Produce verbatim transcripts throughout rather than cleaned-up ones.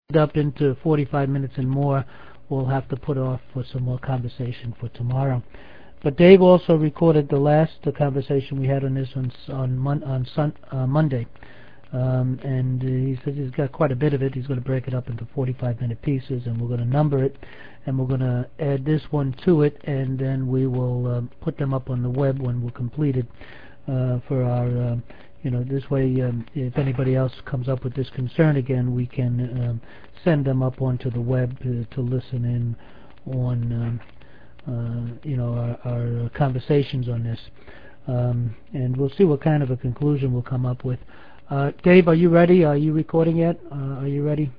up into forty-five minutes and more, we'll have to put off for some more conversation for tomorrow. But Dave also recorded the last uh, conversation we had on this on on, mon on sun uh, Monday, um, and uh, he says he's got quite a bit of it. He's going to break it up into forty-five minute pieces, and we're going to number it, and we're going to add this one to it, and then we will um, put them up on the web when we're completed uh, for our. Uh, You know, this way, um, if anybody else comes up with this concern again, we can um, send them up onto the web to, to listen in on, um, uh, you know, our, our conversations on this. Um, and we'll see what kind of a conclusion we'll come up with. Uh, Dave, are you ready? Are you recording yet? Uh, are you ready?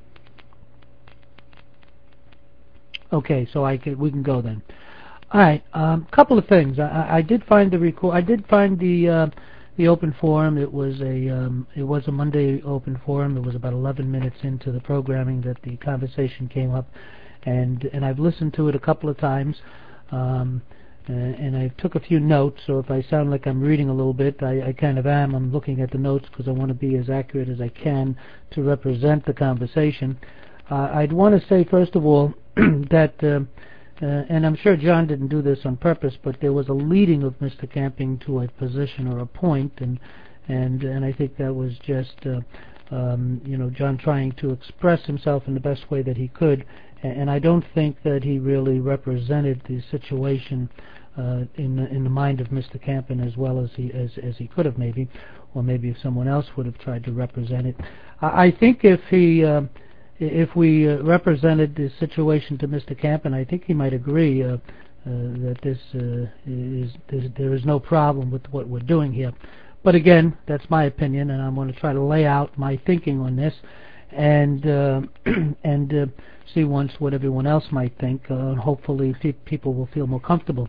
Okay, so I can, we can go then. All right, a um, couple of things. I, I did find the record. I did find the. Uh, The open forum. It was a um, it was a Monday open forum. It was about eleven minutes into the programming that the conversation came up, and and I've listened to it a couple of times, um, uh, and I took a few notes. So if I sound like I'm reading a little bit, I, I kind of am. I'm looking at the notes because I want to be as accurate as I can to represent the conversation. Uh, I'd want to say first of all that. Uh, Uh, and I'm sure John didn't do this on purpose, but there was a leading of Mister Camping to a position or a point, and and and I think that was just uh, um, you know John trying to express himself in the best way that he could, and, and I don't think that he really represented the situation uh, in the, in the mind of Mister Camping as well as he as as he could have maybe, or maybe if someone else would have tried to represent it. I, I think if he uh, If we uh, represented the situation to Mister Camping, I think he might agree uh, uh, that this uh, is there is no problem with what we're doing here. But again, that's my opinion, and I'm going to try to lay out my thinking on this, and uh, and uh, see once what everyone else might think. Uh, hopefully, pe people will feel more comfortable.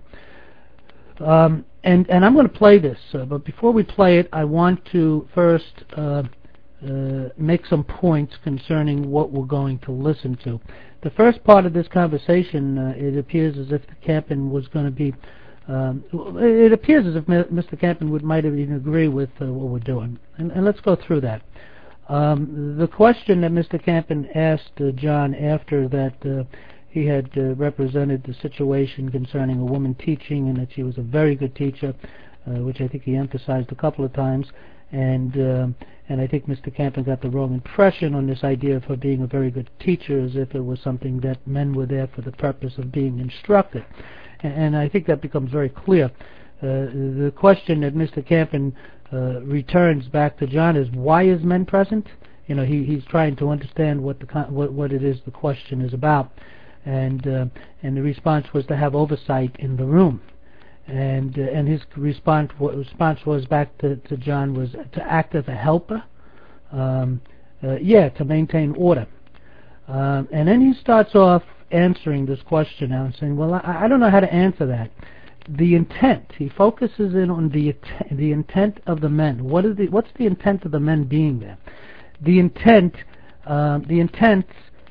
Um, and and I'm going to play this, uh, but before we play it, I want to first. Uh, Uh, make some points concerning what we're going to listen to. The first part of this conversation, uh, it appears as if the Camping was going to be, um, it appears as if Mister Camping would might even agree with uh, what we're doing. And, and let's go through that. Um, the question that Mister Camping asked uh, John after that uh, he had uh, represented the situation concerning a woman teaching and that she was a very good teacher, uh, which I think he emphasized a couple of times. And uh, and I think Mister Camping got the wrong impression on this idea of her being a very good teacher, as if it was something that men were there for the purpose of being instructed. And, and I think that becomes very clear. Uh, the question that Mister Camping uh, returns back to John is, why is men present? You know, he, he's trying to understand what the what, what it is the question is about, and uh, and the response was to have oversight in the room. And uh, and his response response was back to, to John was to act as a helper, um, uh, yeah, to maintain order. Um, and then he starts off answering this question now and saying, well, I, I don't know how to answer that. The intent. He focuses in on the the intent of the men. What is the what's the intent of the men being there? The intent, uh, the intent,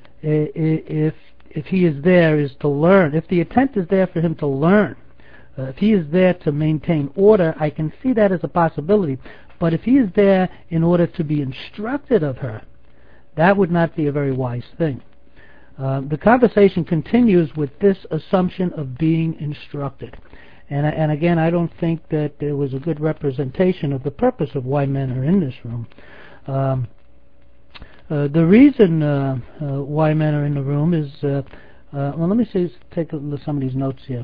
if if he is there, is to learn. If the intent is there for him to learn. Uh, if he is there to maintain order, I can see that as a possibility. But if he is there in order to be instructed of her, that would not be a very wise thing. Uh, the conversation continues with this assumption of being instructed. And, and again, I don't think that there was a good representation of the purpose of why men are in this room. Um, uh, the reason uh, uh, why men are in the room is, uh, uh, well, let me see, take a look at some of these notes here.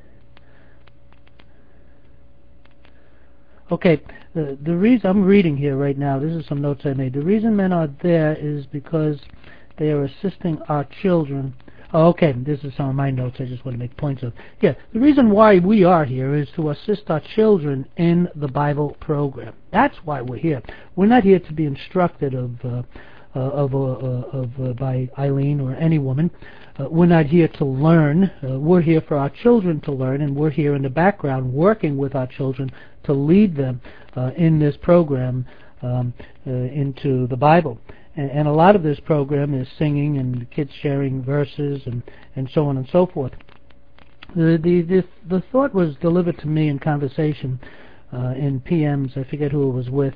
Okay, the, the reason I'm reading here right now, this is some notes I made. The reason men are there is because they are assisting our children. Oh, okay, this is some of my notes I just want to make points of. Yeah, the reason why we are here is to assist our children in the Bible program. That's why we're here. We're not here to be instructed of uh, uh, of, uh, of uh, by Eileen or any woman. Uh, we're not here to learn. Uh, we're here for our children to learn, and we're here in the background working with our children to lead them uh, in this program um, uh, into the Bible. And, and a lot of this program is singing and kids sharing verses and, and so on and so forth. The, the, the, the thought was delivered to me in conversation uh, in P Ms. I forget who it was with.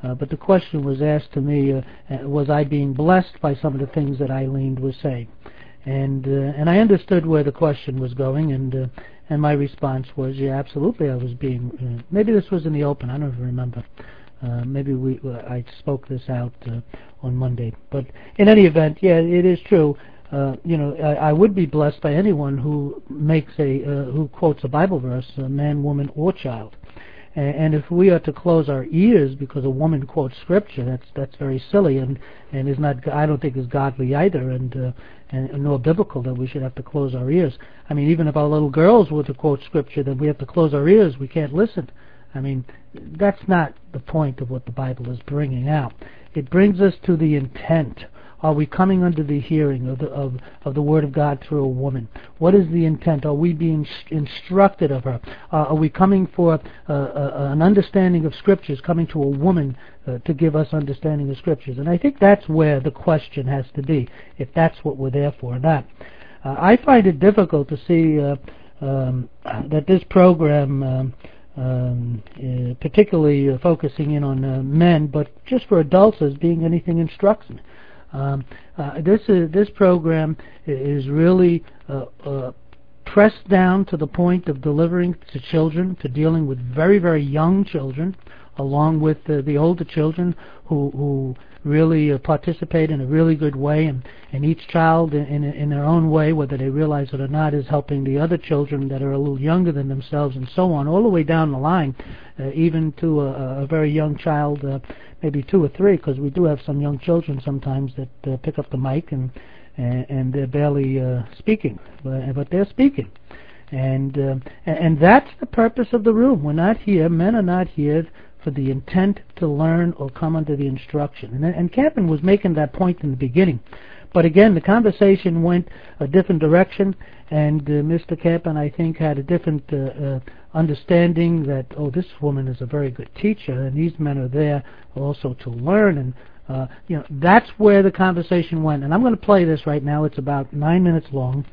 Uh, but the question was asked to me, uh, was I being blessed by some of the things that Eileen was saying? And uh, and I understood where the question was going, and uh, and my response was, yeah, absolutely, I was being. Uh, maybe this was in the open. I don't even remember. Uh, maybe we uh, I spoke this out uh, on Monday. But in any event, yeah, it is true. Uh, you know, I, I would be blessed by anyone who makes a uh, who quotes a Bible verse, a man, woman, or child. And, and if we are to close our ears because a woman quotes scripture, that's that's very silly and and is not. I don't think is godly either, and uh, and nor biblical that we should have to close our ears. I mean, even if our little girls were to quote scripture, then we have to close our ears. We can't listen. I mean, that's not the point of what the Bible is bringing out. It brings us to the intent. Are we coming under the hearing of the of, of the Word of God through a woman? What is the intent? Are we being instructed of her? Uh, are we coming for uh, uh, an understanding of Scriptures, coming to a woman uh, to give us understanding of Scriptures? And I think that's where the question has to be, if that's what we're there for or not. Uh, I find it difficult to see uh, um, that this program... Um, Um, uh, particularly uh, focusing in on uh, men, but just for adults as being anything instruction. Um, uh, this is, this program is really uh, uh, pressed down to the point of delivering to children, to dealing with very, very young children, along with uh, the older children who who really uh, participate in a really good way, and, and each child in, in in their own way, whether they realize it or not, is helping the other children that are a little younger than themselves, and so on, all the way down the line, uh, even to a, a very young child, uh, maybe two or three, because we do have some young children sometimes that uh, pick up the mic and and, and they're barely uh, speaking, but, but they're speaking. And, uh, and that's the purpose of the room. We're not here, men are not here for the intent to learn or come under the instruction. And, and Campen was making that point in the beginning. But again, the conversation went a different direction, and uh, Mister Campen, I think, had a different uh, uh, understanding that, oh, this woman is a very good teacher, and these men are there also to learn. And, uh, you know, that's where the conversation went. And I'm going to play this right now. It's about nine minutes long.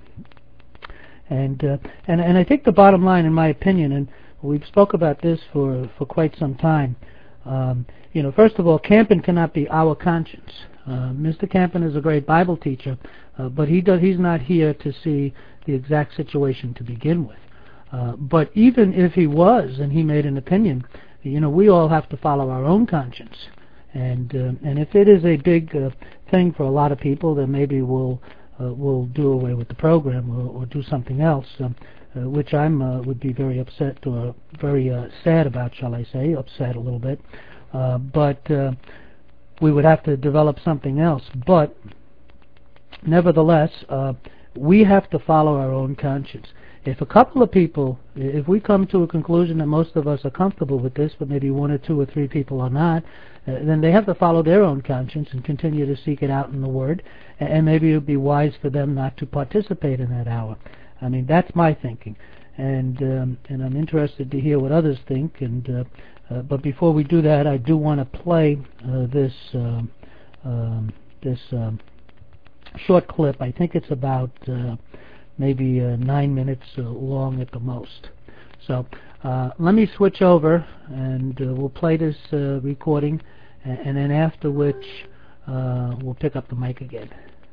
And, uh, and and I think the bottom line, in my opinion, and we've spoke about this for, for quite some time, um, you know, first of all, Campen cannot be our conscience. Uh, Mister Campen is a great Bible teacher, uh, but he does, he's not here to see the exact situation to begin with. Uh, but even if he was, and he made an opinion, you know, we all have to follow our own conscience. And uh, and if it is a big uh, thing for a lot of people, then maybe we'll Uh, will do away with the program or, or do something else, um, uh, which I'm uh, would be very upset or very uh, sad about, shall I say, upset a little bit. Uh, but uh, we would have to develop something else. But nevertheless, uh, we have to follow our own conscience. If a couple of people, if we come to a conclusion that most of us are comfortable with this, but maybe one or two or three people are not, uh, then they have to follow their own conscience and continue to seek it out in the Word, and maybe it would be wise for them not to participate in that hour. I mean, that's my thinking, and um, and I'm interested to hear what others think. And uh, uh, but before we do that, I do want to play uh, this um, um, this um, short clip. I think it's about Uh, maybe uh, nine minutes uh, long at the most. So uh, let me switch over, and uh, we'll play this uh, recording, and, and then after which uh, we'll pick up the mic again.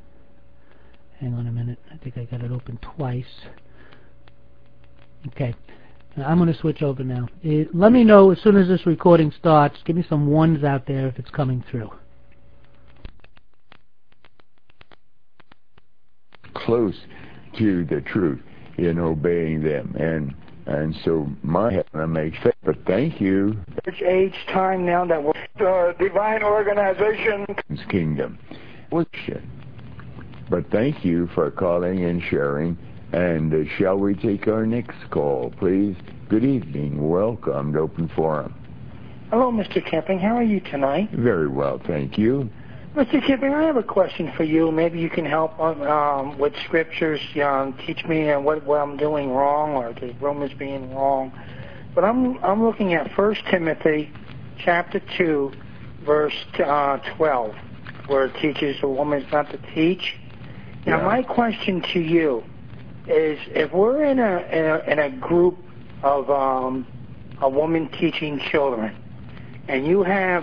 Hang on a minute. I think I got it open twice. Okay. I'm going to switch over now. It, let me know as soon as this recording starts. Give me some ones out there if it's coming through. Close to the truth in obeying them, and and so my heaven makes faith. But thank you. Church age time now that we're the divine organization kingdom. But thank you for calling and sharing. And uh, shall we take our next call, please? Good evening. Welcome to Open Forum. Hello, Mister Camping. How are you tonight? Very well, thank you. Mister Camping, I have a question for you. Maybe you can help um, with scriptures, um, teach me uh, what, what I'm doing wrong, or the room is being wrong. But I'm I'm looking at First Timothy chapter two, verse uh, twelve, where it teaches a woman's not to teach. Now, yeah. My question to you is, if we're in a in a, in a group of um, a woman teaching children, and you have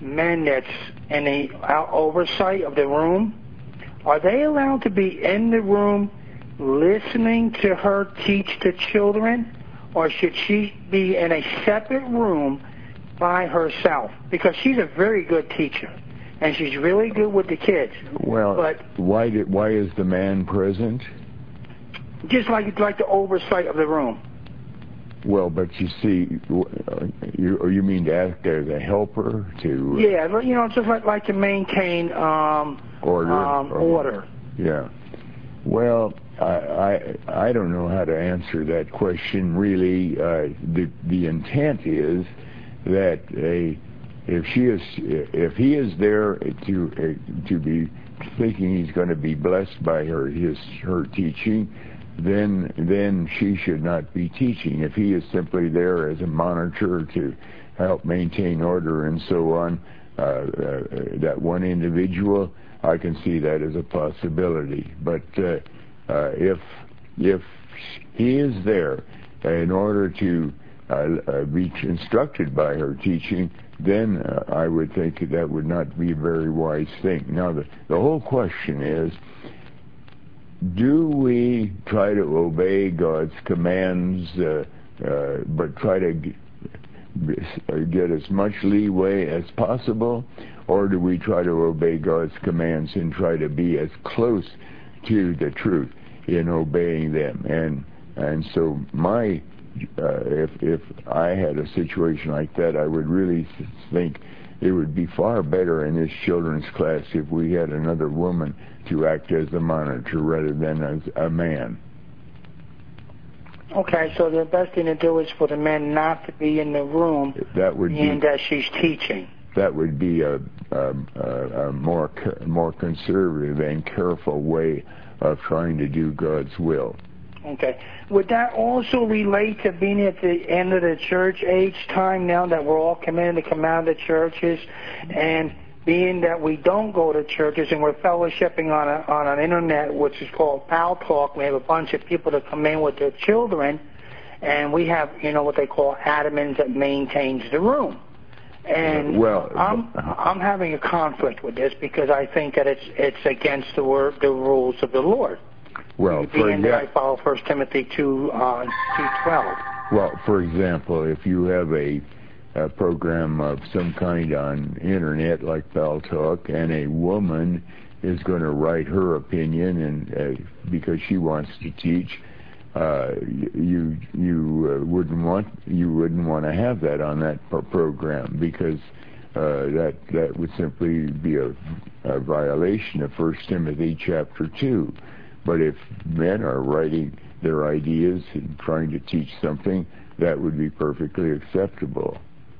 men that's in the oversight of the room, are they allowed to be in the room listening to her teach the children, or should she be in a separate room by herself? Because she's a very good teacher, and she's really good with the kids. Well, but why did, why is the man present? Just like like the oversight of the room. Well, but you see, you, or you mean to act as a helper to? Yeah, you know, just like like to maintain um, order. Um, or, order. Yeah. Well, I, I I don't know how to answer that question really. Uh, the the intent is that a if she is if he is there to uh, to be thinking he's going to be blessed by her his her teaching, then then she should not be teaching. If he is simply there as a monitor to help maintain order and so on, uh, uh, that one individual, I can see that as a possibility. But uh, uh, if if he is there in order to uh, uh, be instructed by her teaching, then uh, I would think that would not be a very wise thing. Now, the, the whole question is, do we try to obey God's commands, uh, uh, but try to g- get as much leeway as possible, or do we try to obey God's commands and try to be as close to the truth in obeying them? And and so my, uh, if if I had a situation like that, I would really think it would be far better in this children's class if we had another woman to act as the monitor rather than as a man. Okay, so the best thing to do is for the men not to be in the room that would and be, that she's teaching. That would be a, a, a, a more more conservative and careful way of trying to do God's will. Okay. Would that also relate to being at the end of the church age time now that we're all committed to come out of the churches, and being that we don't go to churches and we're fellowshipping on a, on an internet, which is called Pal Talk? We have a bunch of people that come in with their children, and we have, you know, what they call admins that maintains the room. And well, I'm I'm having a conflict with this because I think that it's it's against the word the rules of the Lord. Well, for being that I follow First Timothy two uh, two twelve. Well, for example, if you have a, a program of some kind on internet like Pal Talk, and a woman is going to write her opinion, and uh, because she wants to teach, uh, you you uh, wouldn't want you wouldn't want to have that on that pro- program because uh, that that would simply be a, a violation of First Timothy chapter two. But if men are writing their ideas and trying to teach something, that would be perfectly acceptable.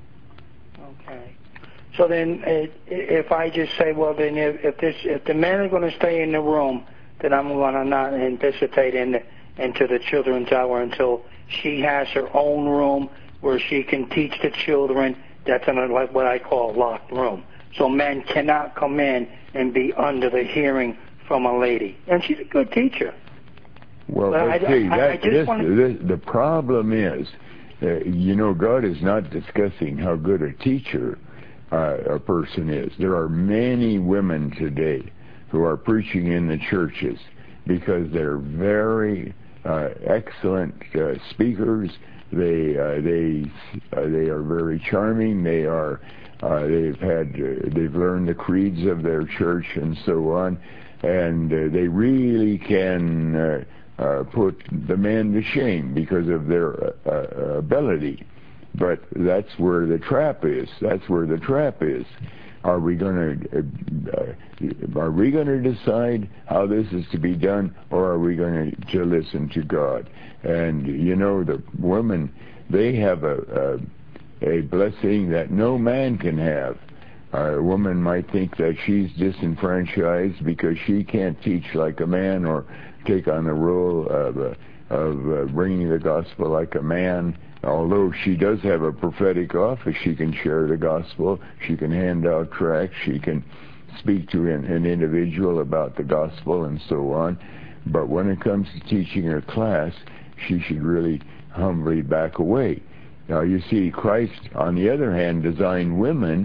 Okay. So then, if I just say, well, then if, if this, if the men are going to stay in the room, then I'm going to not participate in the, into the children's hour until she has her own room where she can teach the children. That's in a, like what I call a locked room. So men cannot come in and be under the hearing from a lady, and she's a good teacher. Well, but let's I, see, I, that, I this, wanna... this, the problem is, uh, you know, God is not discussing how good a teacher uh, a person is. There are many women today who are preaching in the churches because they're very uh, excellent uh, speakers. They uh, they uh, they are very charming. They are uh, they've had uh, they've learned the creeds of their church and so on. And uh, they really can uh, uh, put the man to shame because of their uh, ability. But that's where the trap is. That's where the trap is. Are we going to uh, are we going to decide how this is to be done, or are we going to, to listen to God? And you know, the women, they have a, a a blessing that no man can have. A woman might think that she's disenfranchised because she can't teach like a man or take on the role of uh, of uh, bringing the gospel like a man. Although she does have a prophetic office, she can share the gospel, she can hand out tracts, she can speak to an, an individual about the gospel and so on. But when it comes to teaching her class, she should really humbly back away. Now, you see, Christ, on the other hand, designed women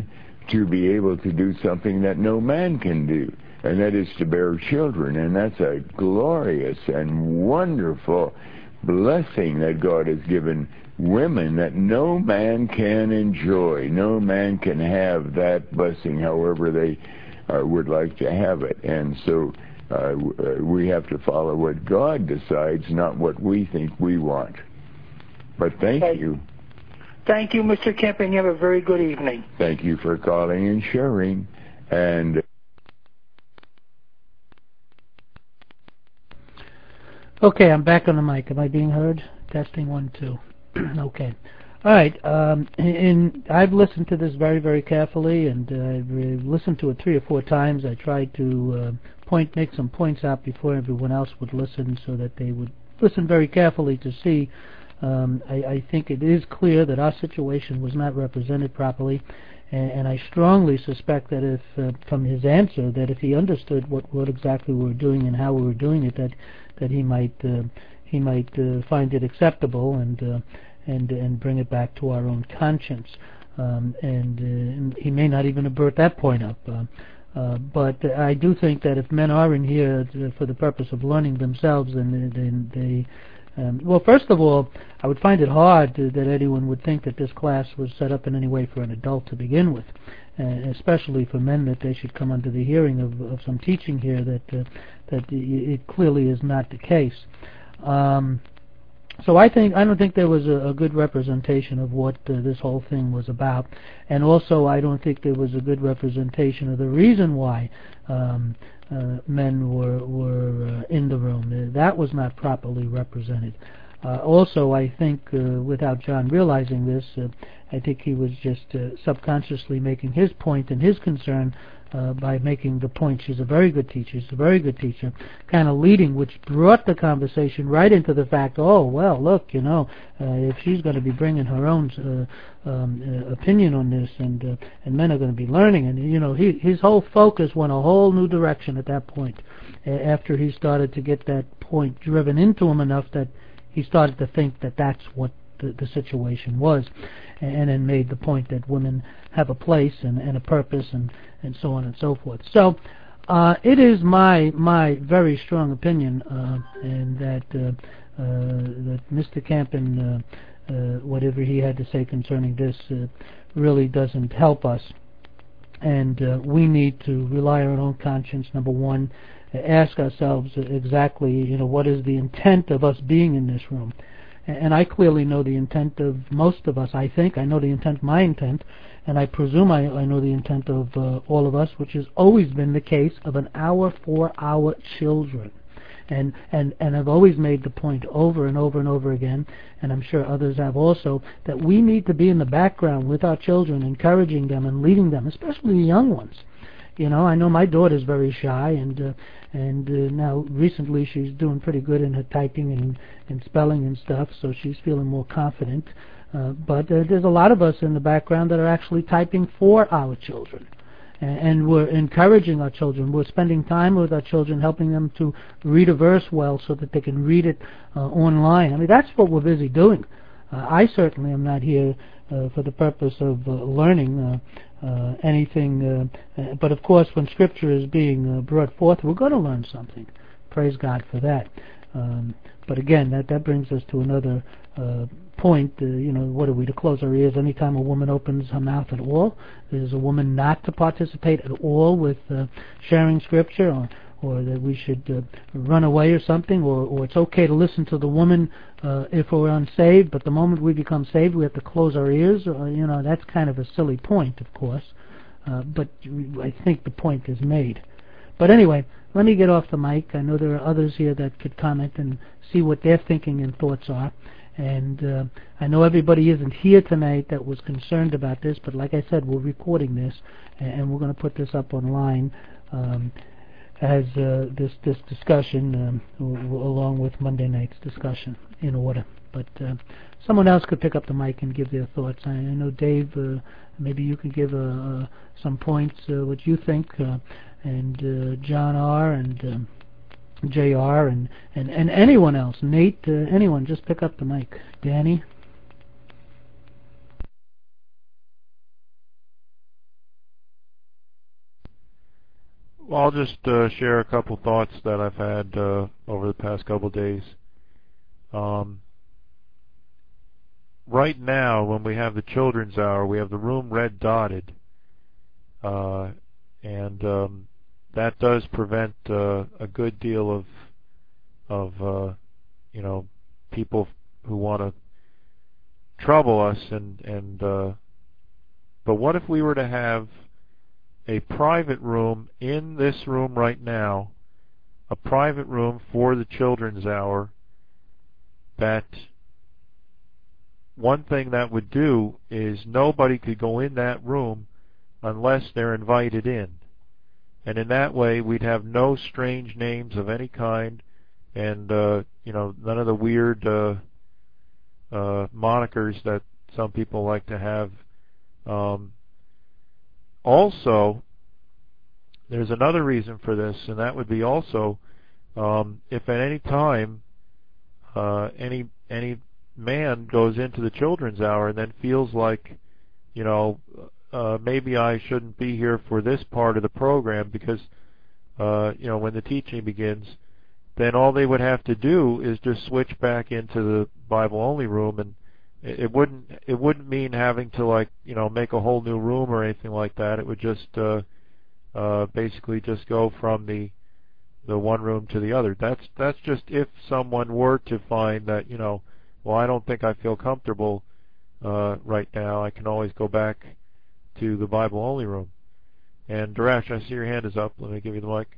to be able to do something that no man can do, and that is to bear children. And that's a glorious and wonderful blessing that God has given women that no man can enjoy. No man can have that blessing however they uh, would like to have it. And so uh, we have to follow what God decides, not what we think we want. But thank okay. you. Thank you, Mister Kemp, and you have a very good evening. Thank you for calling and sharing. And okay, I'm back on the mic. Am I being heard? Testing one, two. Okay. All right. Um, and I've listened to this very, very carefully, and uh, I've listened to it three or four times. I tried to uh, point, make some points out before everyone else would listen, so that they would listen very carefully to see. Um, I, I think it is clear that our situation was not represented properly, and, and I strongly suspect that if, uh, from his answer, that if he understood what, what exactly we were doing and how we were doing it, that that he might uh, he might uh, find it acceptable and uh, and and bring it back to our own conscience. Um, and, uh, and he may not even have brought that point up. Uh, uh, but I do think that if men are in here for the purpose of learning themselves, then, then they Um, well, first of all, I would find it hard to, that anyone would think that this class was set up in any way for an adult to begin with, uh, especially for men, that they should come under the hearing of, of some teaching here that uh, that it clearly is not the case. Um, so I think I don't think there was a, a good representation of what uh, this whole thing was about, and also I don't think there was a good representation of the reason why Um, Uh, men were were uh, in the room. Uh, that was not properly represented. Uh, also, I think, uh, without John realizing this, uh, I think he was just uh, subconsciously making his point and his concern uh, by making the point, she's a very good teacher, she's a very good teacher, kind of leading, which brought the conversation right into the fact, oh, well, look, you know, uh, if she's going to be bringing her own uh, um, uh, opinion on this, and uh, and men are going to be learning, and, you know, he, his whole focus went a whole new direction at that point, uh, after he started to get that point driven into him enough that he started to think that that's what the, the situation was, and then made the point that women have a place and, and a purpose, and, and so on and so forth. So uh, it is my my very strong opinion, uh, and that uh, uh, that Mister Campen, uh, uh, whatever he had to say concerning this, uh, really doesn't help us, and uh, we need to rely on our own conscience. Number one, ask ourselves exactly, you know, what is the intent of us being in this room. And I clearly know the intent of most of us, I think. I know the intent, my intent, and I presume I, I know the intent of uh, all of us, which has always been the case, of an hour for our children. And, and, and I've always made the point over and over and over again, and I'm sure others have also, that we need to be in the background with our children, encouraging them and leading them, especially the young ones. You know, I know my daughter's very shy, and uh, and uh, now recently she's doing pretty good in her typing and, and spelling and stuff, so she's feeling more confident. Uh, but uh, there's a lot of us in the background that are actually typing for our children, and, and we're encouraging our children. We're spending time with our children, helping them to read a verse well so that they can read it uh, online. I mean, that's what we're busy doing. Uh, I certainly am not here uh, for the purpose of uh, learning uh, uh, anything, uh, uh, but of course when Scripture is being uh, brought forth, we're going to learn something. Praise God for that. Um, but again, that, that brings us to another uh, point. Uh, you know, what are we, to close our ears anytime a woman opens her mouth at all? Is a woman not to participate at all with uh, sharing Scripture, or or that we should uh, run away or something, or, or it's okay to listen to the woman uh, if we're unsaved, but the moment we become saved we have to close our ears? Or, you know, that's kind of a silly point, of course, uh, but I think the point is made. But anyway, let me get off the mic. I know there are others here that could comment and see what their thinking and thoughts are. And uh, I know everybody isn't here tonight that was concerned about this, but like I said, we're recording this, and we're going to put this up online um, as uh, this this discussion, um, w- along with Monday night's discussion, in order. But uh, someone else could pick up the mic and give their thoughts. I, I know Dave, uh, maybe you could give uh, uh, some points, uh, what you think, uh, and uh, John R. and um, J R and, and, and anyone else, Nate, uh, anyone, just pick up the mic. Danny? Well, I'll just uh, share a couple thoughts that I've had uh, over the past couple days. Um, right now, when we have the children's hour, we have the room red dotted, uh, and um, that does prevent uh, a good deal of of uh, you know people who want to trouble us. And and uh, but what if we were to have a private room in this room right now, a private room for the children's hour? That one thing that would do is nobody could go in that room unless they're invited in. And in that way, we'd have no strange names of any kind, and uh, you know, none of the weird uh, uh, monikers that some people like to have. Um, also, there's another reason for this, and that would be also um, if at any time uh, any any man goes into the children's hour and then feels like, you know, uh, maybe I shouldn't be here for this part of the program because, uh, you know, when the teaching begins, then all they would have to do is just switch back into the Bible-only room, and it, it wouldn't it wouldn't mean having to, like, you know, make a whole new room or anything like that. It would just uh, uh, basically just go from the the one room to the other. That's that's just if someone were to find that, you know, well, I don't think I feel comfortable uh, right now. I can always go back to the Bible-only room. And Darash, I see your hand is up. Let me give you the mic.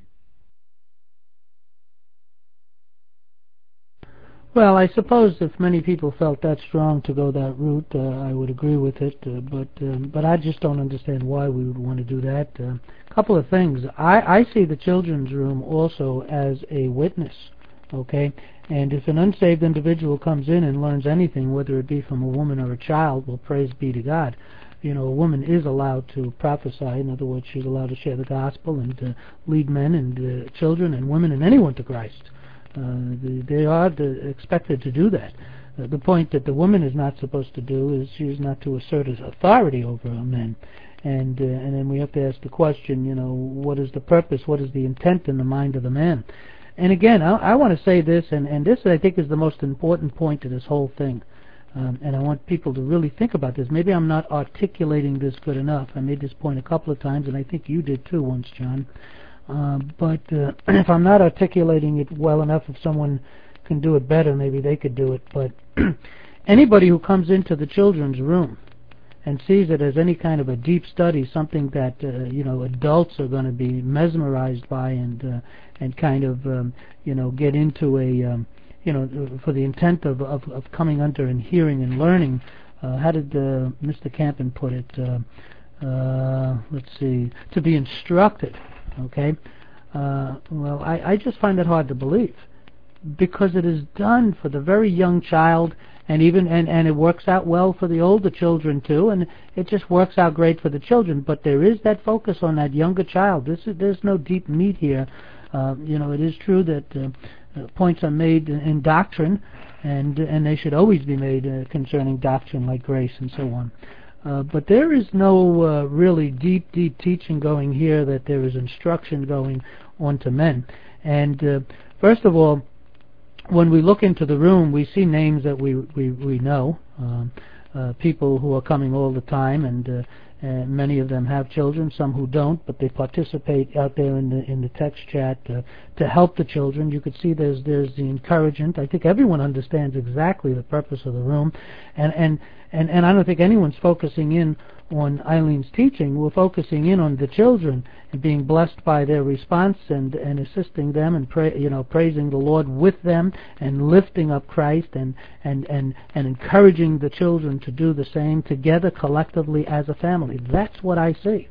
Well, I suppose if many people felt that strong to go that route, uh, I would agree with it. Uh, but um, but I just don't understand why we would want to do that. A uh, couple of things. I, I see the children's room also as a witness. Okay, and if an unsaved individual comes in and learns anything, whether it be from a woman or a child, well, praise be to God. You know, a woman is allowed to prophesy. In other words, she's allowed to share the gospel and to lead men and uh, children and women and anyone to Christ. Uh, the, they are the, expected to do that. Uh, the point that the woman is not supposed to do is she is not to assert authority over men. And uh, and then we have to ask the question, you know, what is the purpose? What is the intent in the mind of the man? And again, I, I want to say this, and, and this I think is the most important point to this whole thing. Um, and I want people to really think about this. Maybe I'm not articulating this good enough. I made this point a couple of times, and I think you did too once, John. Uh, but uh, if I'm not articulating it well enough, if someone can do it better, maybe they could do it. But anybody who comes into the children's room and sees it as any kind of a deep study, something that uh, you know adults are going to be mesmerized by and uh, and kind of um, you know get into a um, you know for the intent of, of, of coming under and hearing and learning. Uh, how did uh, Mister Campen put it? Uh, uh, let's see, to be instructed. Okay, uh, well, I, I just find it hard to believe, because it is done for the very young child, and even and, and it works out well for the older children too, and it just works out great for the children. But there is that focus on that younger child. This is, there's no deep meat here. Uh, you know, it is true that uh, uh, points are made in doctrine, and and they should always be made uh, concerning doctrine like grace and so on. Uh, but there is no uh, really deep, deep teaching going here, that there is instruction going on to men. And uh, first of all, when we look into the room, we see names that we we, we know, um, uh, people who are coming all the time, and, uh, and many of them have children, some who don't, but they participate out there in the in the text chat uh, to help the children. You could see there's there's the encouragement. I think everyone understands exactly the purpose of the room, and and. And, and I don't think anyone's focusing in on Eileen's teaching. We're focusing in on the children and being blessed by their response, and, and assisting them, and pray, you know, praising the Lord with them, and lifting up Christ, and, and, and, and encouraging the children to do the same together collectively as a family. That's what I see.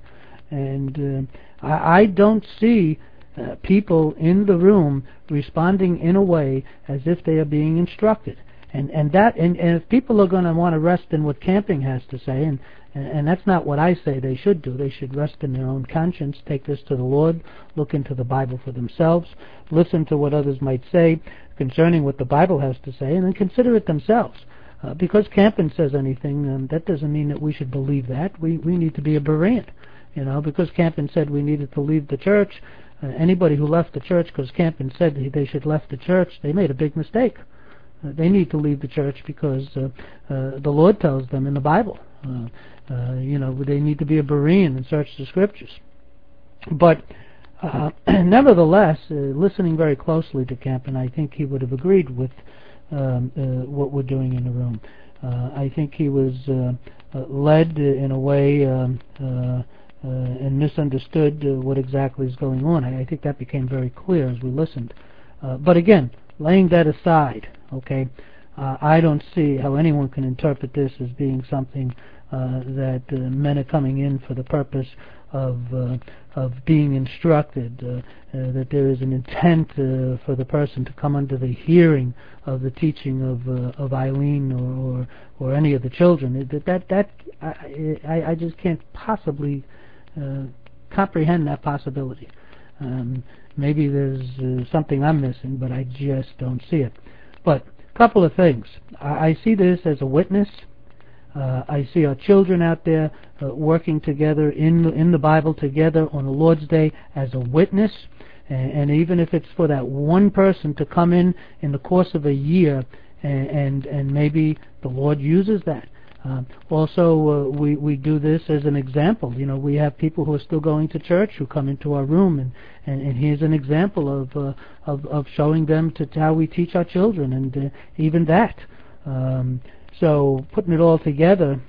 And uh, I, I don't see uh, people in the room responding in a way as if they are being instructed. And and that and, and if people are going to want to rest in what Camping has to say, and, and and that's not what I say they should do. They should rest in their own conscience, take this to the Lord, look into the Bible for themselves, listen to what others might say concerning what the Bible has to say, and then consider it themselves. Uh, because Camping says anything, um, that doesn't mean that we should believe that. We we need to be a Berean, you know. Because Camping said we needed to leave the church, uh, anybody who left the church because Campion said they should left the church, they made a big mistake. Uh, they need to leave the church because uh, uh, the Lord tells them in the Bible. Uh, uh, you know, they need to be a Berean and search the Scriptures. But uh, nevertheless, uh, listening very closely to Campion, I think he would have agreed with um, uh, what we're doing in the room. Uh, I think he was uh, uh, led in a way um, uh, uh, and misunderstood uh, what exactly is going on. I, I think that became very clear as we listened. Uh, but again, laying that aside, okay, uh, I don't see how anyone can interpret this as being something uh, that uh, men are coming in for the purpose of uh, of being instructed, uh, uh, that there is an intent uh, for the person to come under the hearing of the teaching of uh, of Eileen or, or or any of the children. That that that I I, I just can't possibly uh, comprehend that possibility. Um, maybe there's uh, something I'm missing, but I just don't see it. But a couple of things. I, I see this as a witness. Uh, I see our children out there uh, working together in the, in the Bible together on the Lord's Day as a witness, and, and even if it's for that one person to come in in the course of a year, and and, and maybe the Lord uses that. Um, also, uh, we we do this as an example. You know, we have people who are still going to church who come into our room, and, and, and here's an example of uh, of of showing them to, to how we teach our children, and uh, even that. Um, So putting it all together,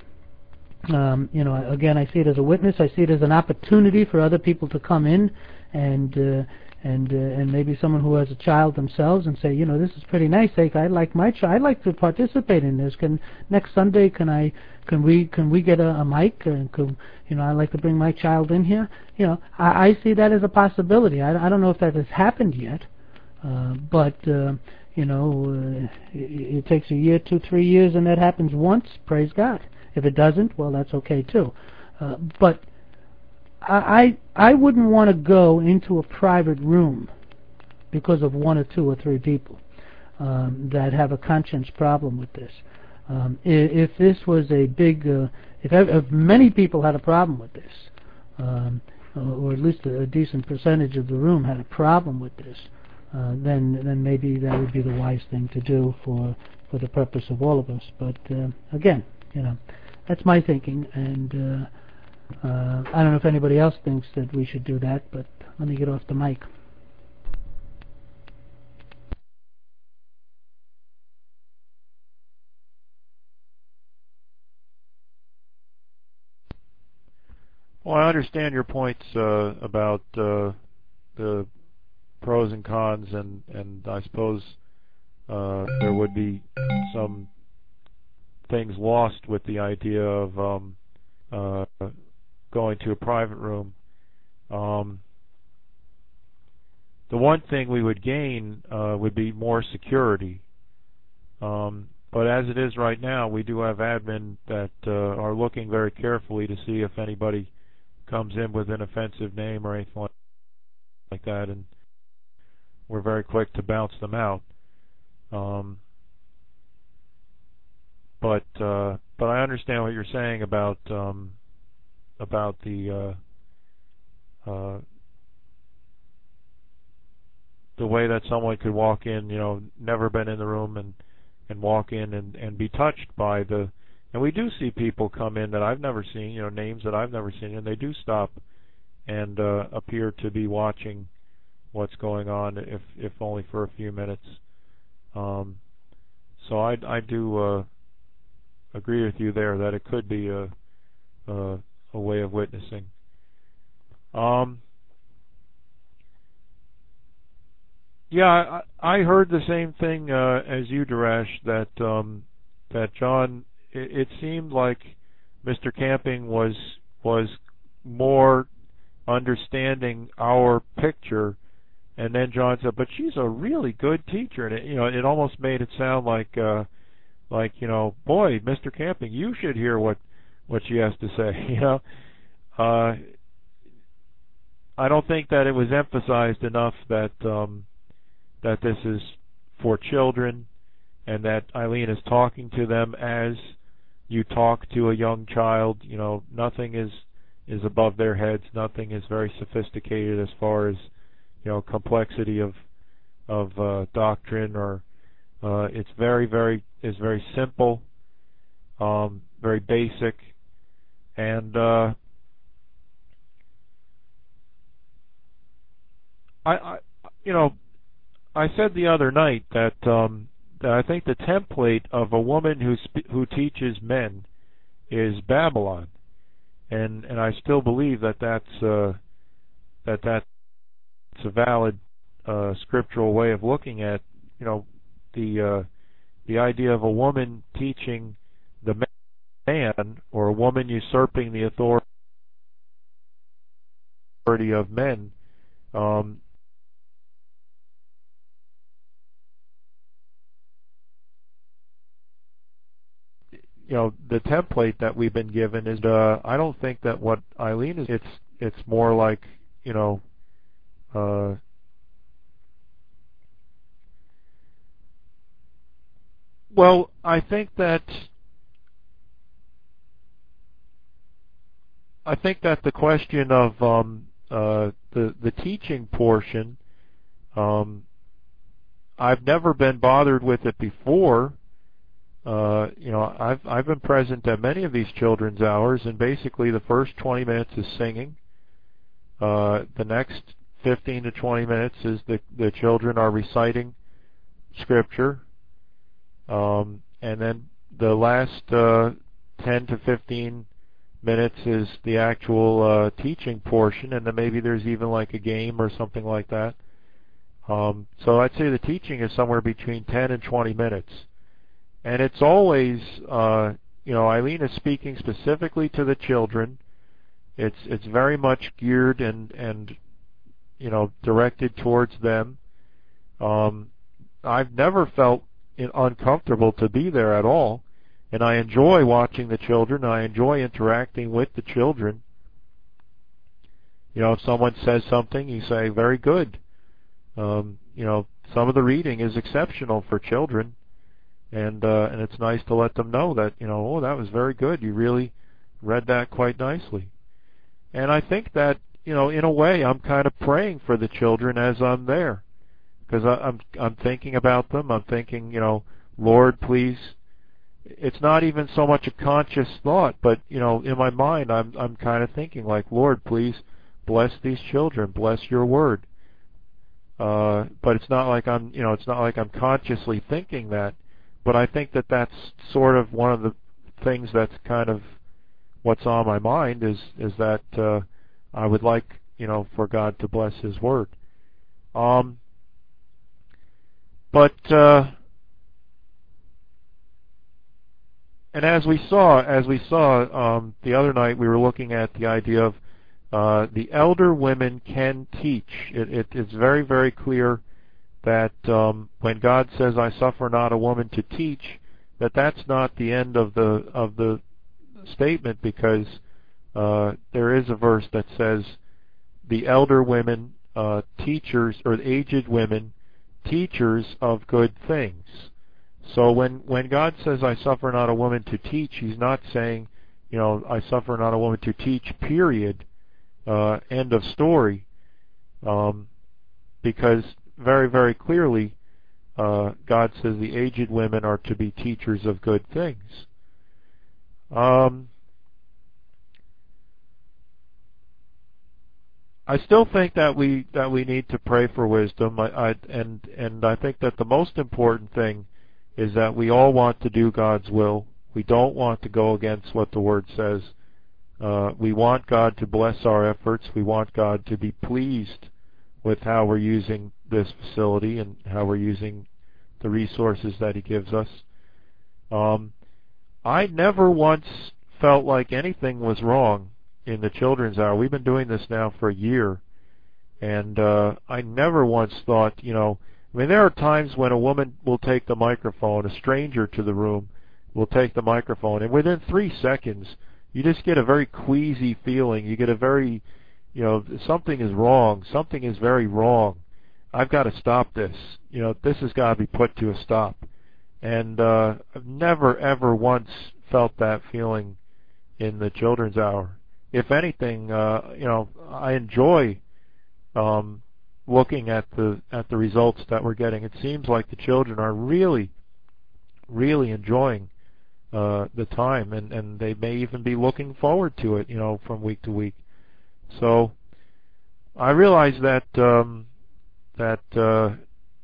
um, you know, again, I see it as a witness. I see it as an opportunity for other people to come in and uh, and uh, and maybe someone who has a child themselves and say, you know, this is pretty nice. Like, I like my child. I'd like to participate in this. Can next Sunday can I can we can we get a, a mic? And can, you know, I'd like to bring my child in here. You know, I, I see that as a possibility. I, I don't know if that has happened yet, uh, but. Uh, You know, uh, it, it takes a year, two, three years, and that happens once. Praise God. If it doesn't, well, that's okay too. Uh, but I, I, I wouldn't want to go into a private room because of one or two or three people um, that have a conscience problem with this. Um, if, if this was a big, uh, if, if many people had a problem with this, um, or at least a, a decent percentage of the room had a problem with this. Uh, then then maybe that would be the wise thing to do for for the purpose of all of us. But uh, again, you know, that's my thinking, and uh, uh, I don't know if anybody else thinks that we should do that, but let me get off the mic. Well, I understand your points uh, about uh, the pros and cons, and, and I suppose uh, there would be some things lost with the idea of um, uh, going to a private room. Um, the one thing we would gain uh, would be more security. Um, but as it is right now, we do have admin that uh, are looking very carefully to see if anybody comes in with an offensive name or anything like that, and we're very quick to bounce them out. Um, but uh, but I understand what you're saying about um, about the uh, uh, the way that someone could walk in, you know, never been in the room, and and walk in and, and be touched by the. And we do see people come in that I've never seen, you know, names that I've never seen, and they do stop and uh, appear to be watching what's going on, if if only for a few minutes. Um, so I I do uh, agree with you there that it could be a a, a way of witnessing. Um, yeah, I, I heard the same thing uh, as you, Daresh, that um, that John. It, it seemed like Mister Camping was was more understanding our picture. And then John said, "But she's a really good teacher," and it, you know, it almost made it sound like, uh, like you know, boy, Mister Camping, you should hear what, what she has to say. You know, uh, I don't think that it was emphasized enough that um, that this is for children, and that Eileen is talking to them as you talk to a young child. You know, nothing is is above their heads. Nothing is very sophisticated as far as you know, complexity of of uh, doctrine, or uh, it's very, very is very simple, um, very basic, and uh, I, I, you know, I said the other night that um, that I think the template of a woman who sp- who teaches men is Babylon, and and I still believe that that's uh, that that's a valid uh, scriptural way of looking at, you know, the uh, the idea of a woman teaching the man, or a woman usurping the authority of men. Um, you know, the template that we've been given is, uh, I don't think that what Eileen is, it's it's more like, you know, uh, well, I think that I think that the question of um, uh, the the teaching portion, um, I've never been bothered with it before. Uh, you know, I've I've been present at many of these children's hours, and basically the first twenty minutes is singing. Uh, the next fifteen to twenty minutes is the the children are reciting scripture, um, and then the last uh, ten to fifteen minutes is the actual uh, teaching portion, and then maybe there's even like a game or something like that. Um, so I'd say the teaching is somewhere between ten and twenty minutes. And it's always, uh, you know, Eileen is speaking specifically to the children. It's it's very much geared and, and you know, directed towards them. Um, I've never felt uncomfortable to be there at all. And I enjoy watching the children. I enjoy interacting with the children. You know, if someone says something, you say, very good. Um, you know, some of the reading is exceptional for children. And uh, and it's nice to let them know that, you know, oh, that was very good. You really read that quite nicely. And I think that, you know, in a way, I'm kind of praying for the children as I'm there, because I'm I'm thinking about them. I'm thinking, you know, Lord, please. It's not even so much a conscious thought, but, you know, in my mind, I'm I'm kind of thinking like, Lord, please bless these children, bless your word. Uh, but it's not like I'm, you know, it's not like I'm consciously thinking that. But I think that that's sort of one of the things that's kind of what's on my mind is is that uh, I would like, you know, for God to bless His word. Um, but uh, and as we saw, as we saw um, the other night, we were looking at the idea of uh, the elder women can teach. It, it, it's very, very clear that um, when God says, "I suffer not a woman to teach," that that's not the end of the of the statement, because uh, there is a verse that says, "The elder women, uh, teachers, or the aged women, teachers of good things." So when when God says, "I suffer not a woman to teach," He's not saying, you know, "I suffer not a woman to teach." Period. Uh, end of story. Um, because very, very clearly, uh, God says the aged women are to be teachers of good things. Um, I still think that we that we need to pray for wisdom. I, I, and and I think that the most important thing is that we all want to do God's will. We don't want to go against what the Word says. Uh, we want God to bless our efforts. We want God to be pleased with how we're using this facility and how we're using the resources that He gives us. Um, I never once felt like anything was wrong in the children's hour. We've been doing this now for a year, and uh, I never once thought, you know, I mean, there are times when a woman will take the microphone, a stranger to the room will take the microphone, and within three seconds, you just get a very queasy feeling. You get a very, you know, something is wrong. Something is very wrong. I've got to stop this. You know, this has got to be put to a stop. And uh, I've never, ever once felt that feeling in the children's hour. If anything, uh, you know, I enjoy um, looking at the at the results that we're getting, it seems like the children are really, really enjoying uh, the time, and, and they may even be looking forward to it, you know, from week to week. So I realize that um, that uh,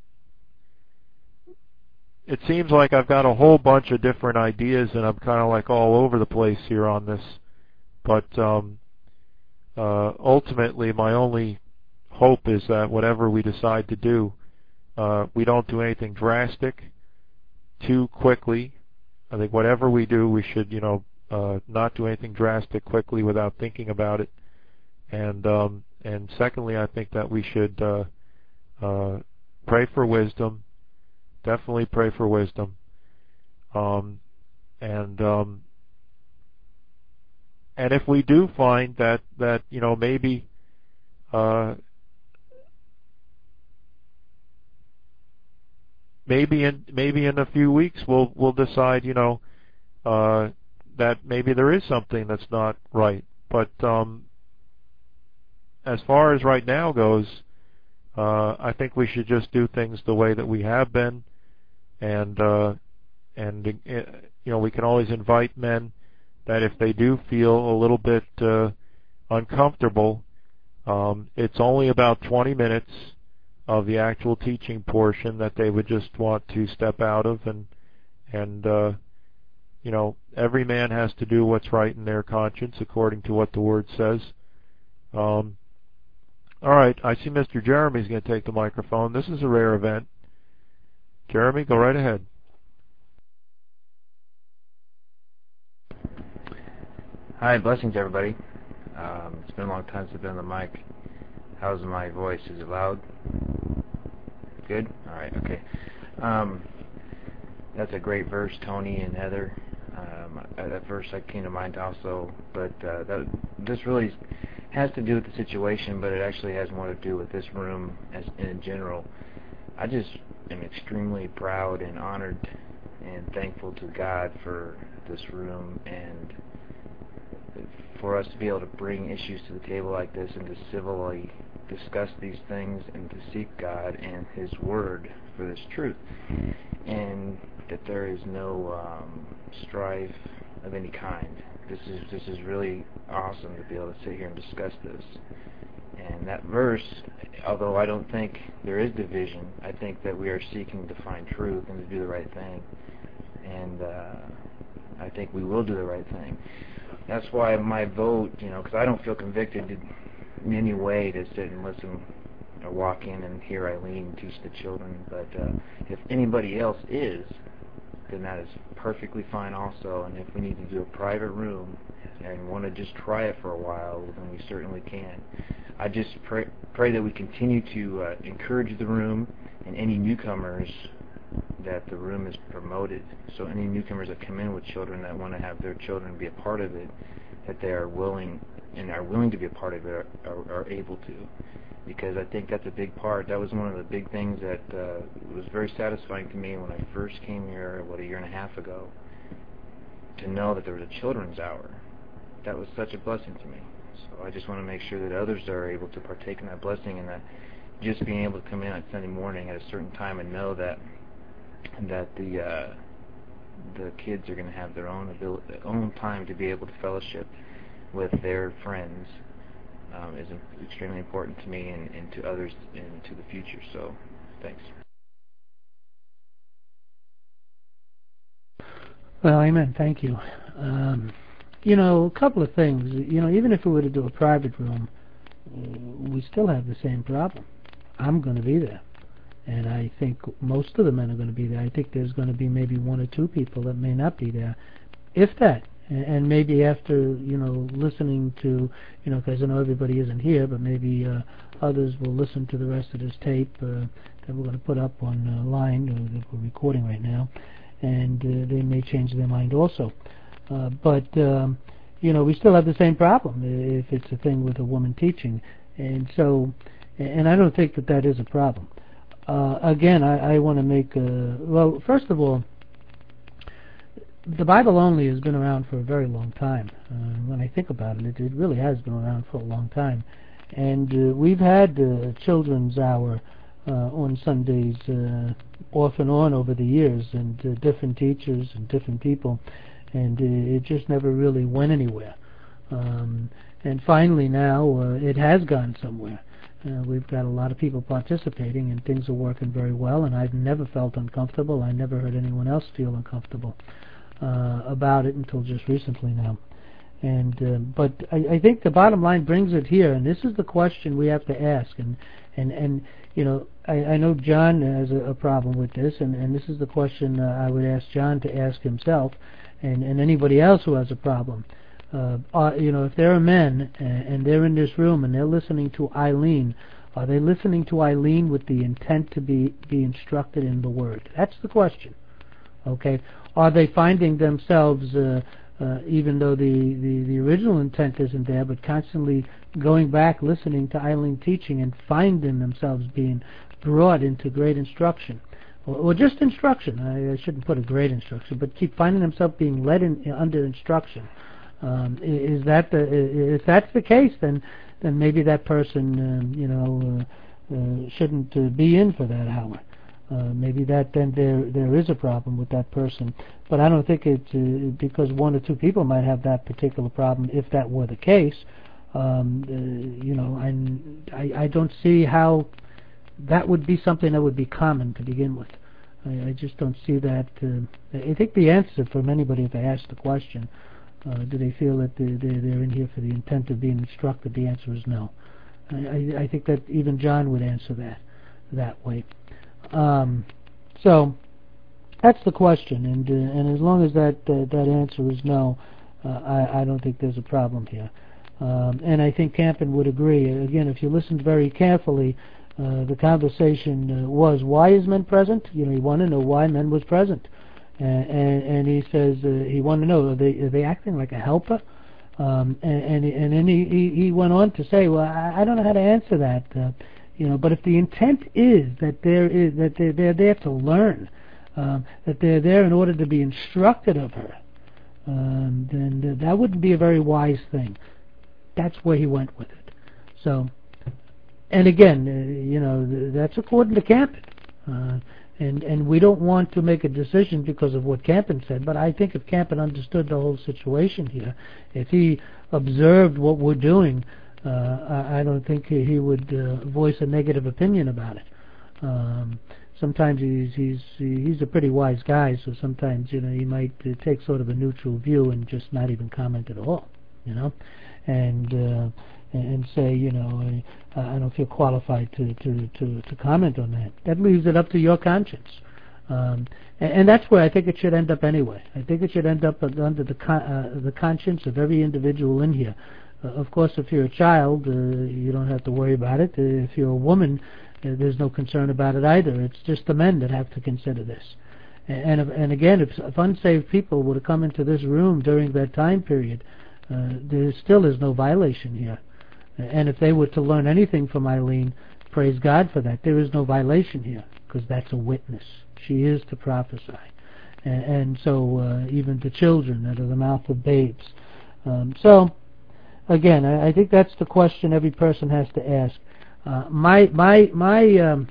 it seems like I've got a whole bunch of different ideas, and I'm kind of like all over the place here on this. But um, uh, ultimately, my only hope is that whatever we decide to do, uh, we don't do anything drastic too quickly. I think whatever we do, we should, you know, uh, not do anything drastic quickly without thinking about it. And um, and secondly, I think that we should uh, uh, pray for wisdom. Definitely pray for wisdom. Um, and um, and if we do find that that you know maybe uh, maybe in maybe in a few weeks we'll we'll decide you know uh, that maybe there is something that's not right. But um, as far as right now goes, uh, I think we should just do things the way that we have been, and uh, and uh, you know we can always invite men that if they do feel a little bit uh, uncomfortable, um, it's only about twenty minutes of the actual teaching portion that they would just want to step out of, and and uh, you know every man has to do what's right in their conscience according to what the Word says. Um, all right, I see Mister Jeremy's going to take the microphone. This is a rare event. Jeremy, go right ahead. Hi, blessings everybody. Um, it's been a long time since I've been on the mic. How's my voice? Is it loud? Good? Alright, okay. Um, that's a great verse, Tony and Heather. Um, that verse that came to mind also, but uh, that, this really has to do with the situation, but it actually has more to do with this room as in general. I just am extremely proud and honored and thankful to God for this room, and for us to be able to bring issues to the table like this and to civilly discuss these things and to seek God and His Word for this truth, and that there is no um, strife of any kind. This is this is really awesome to be able to sit here and discuss this. And that verse, although I don't think there is division, I think that we are seeking to find truth and to do the right thing, and uh, I think we will do the right thing. That's why my vote, you know, because I don't feel convicted in any way to sit and listen or walk in and hear Eileen teach the children. But uh, if anybody else is, then that is perfectly fine also. And if we need to do a private room and want to just try it for a while, then we certainly can. I just pray, pray that we continue to uh, encourage the room and any newcomers, that the room is promoted. So any newcomers that come in with children that want to have their children be a part of it, that they are willing and are willing to be a part of it, are, are, are able to. Because I think that's a big part. That was one of the big things that uh, was very satisfying to me when I first came here, what, a year and a half ago, to know that there was a children's hour. That was such a blessing to me. So I just want to make sure that others are able to partake in that blessing, and that just being able to come in on Sunday morning at a certain time and know that that the uh, the kids are going to have their own ability, their own time to be able to fellowship with their friends um, is extremely important to me and, and to others into the future. So, thanks. Well, amen. Thank you. Um, you know, a couple of things. You know, even if we were to do a private room, we still have the same problem. I'm going to be there. And I think most of the men are going to be there. I think there's going to be maybe one or two people that may not be there, if that. And maybe after, you know, listening to, you know, because I know everybody isn't here, but maybe uh, others will listen to the rest of this tape uh, that we're going to put up online, uh, that we're recording right now, and uh, they may change their mind also. Uh, but, um, you know, we still have the same problem if it's a thing with a woman teaching. And so, and I don't think that that is a problem. Uh, again, I, I want to make a, well, first of all, the Bible only has been around for a very long time. Uh, when I think about it, it, it really has been around for a long time. And uh, we've had uh, children's hour uh, on Sundays uh, off and on over the years, and uh, different teachers and different people, and uh, it just never really went anywhere. Um, and finally now uh, it has gone somewhere. Uh, we've got a lot of people participating, and things are working very well, and I've never felt uncomfortable. I never heard anyone else feel uncomfortable uh, about it until just recently now. And uh, but I, I think the bottom line brings it here, and this is the question we have to ask. And and, and you know, I, I know John has a, a problem with this, and, and this is the question uh, I would ask John to ask himself, and, and anybody else who has a problem. Uh, are, you know, if there are men and, and they're in this room and they're listening to Eileen, are they listening to Eileen with the intent to be, be instructed in the Word? That's the question. Okay? Are they finding themselves, uh, uh, even though the, the, the original intent isn't there, but constantly going back, listening to Eileen teaching and finding themselves being brought into great instruction? Or, or just instruction. I, I shouldn't put a great instruction, but keep finding themselves being led in, under instruction. Um, is that the, if that's the case, then then maybe that person, um, you know, uh, uh, shouldn't uh, be in for that hour. Uh, maybe that then there there is a problem with that person. But I don't think it's uh, because one or two people might have that particular problem. If that were the case, um, uh, you know, I, I I don't see how that would be something that would be common to begin with. I, I just don't see that. Uh, I think the answer from anybody, if they ask the question, Uh, do they feel that they're, they're in here for the intent of being instructed? The answer is no. I, I think that even John would answer that that way. Um, so that's the question, and uh, and as long as that uh, that answer is no, uh, I, I don't think there's a problem here. Um, and I think Campen would agree. Again, if you listened very carefully, uh, the conversation uh, was, why is men present? You know, you want to know why men was present. Uh, and, and he says uh, he wanted to know, are they, are they acting like a helper? Um, and, and and then he, he, he went on to say, well, I, I don't know how to answer that, uh, you know. But if the intent is that there is that they're, they're there to learn, um, that they're there in order to be instructed of her, um, then th- that wouldn't be a very wise thing. That's where he went with it. So, and again, uh, you know, th- that's according to Campen. Uh, And and we don't want to make a decision because of what Campen said, but I think if Campen understood the whole situation here, if he observed what we're doing, uh, I, I don't think he, he would uh, voice a negative opinion about it. Um, sometimes he's he's he's a pretty wise guy, so sometimes, you know, he might uh, take sort of a neutral view and just not even comment at all, you know, and. Uh, and say, you know, I, I don't feel qualified to, to, to, to comment on that. That leaves it up to your conscience. Um, and, and that's where I think it should end up anyway. I think it should end up under the con- uh, the conscience of every individual in here. Uh, of course, if you're a child, uh, you don't have to worry about it. Uh, if you're a woman, uh, there's no concern about it either. It's just the men that have to consider this. And, and, and again, if, if unsaved people were to come into this room during that time period, uh, there still is no violation here. And if they were to learn anything from Eileen, praise God for that. There is no violation here, because that's a witness. She is to prophesy. And, and so uh, even to children that are the mouth of babes. Um, so, again, I, I think that's the question every person has to ask. Uh, my, my, my, um,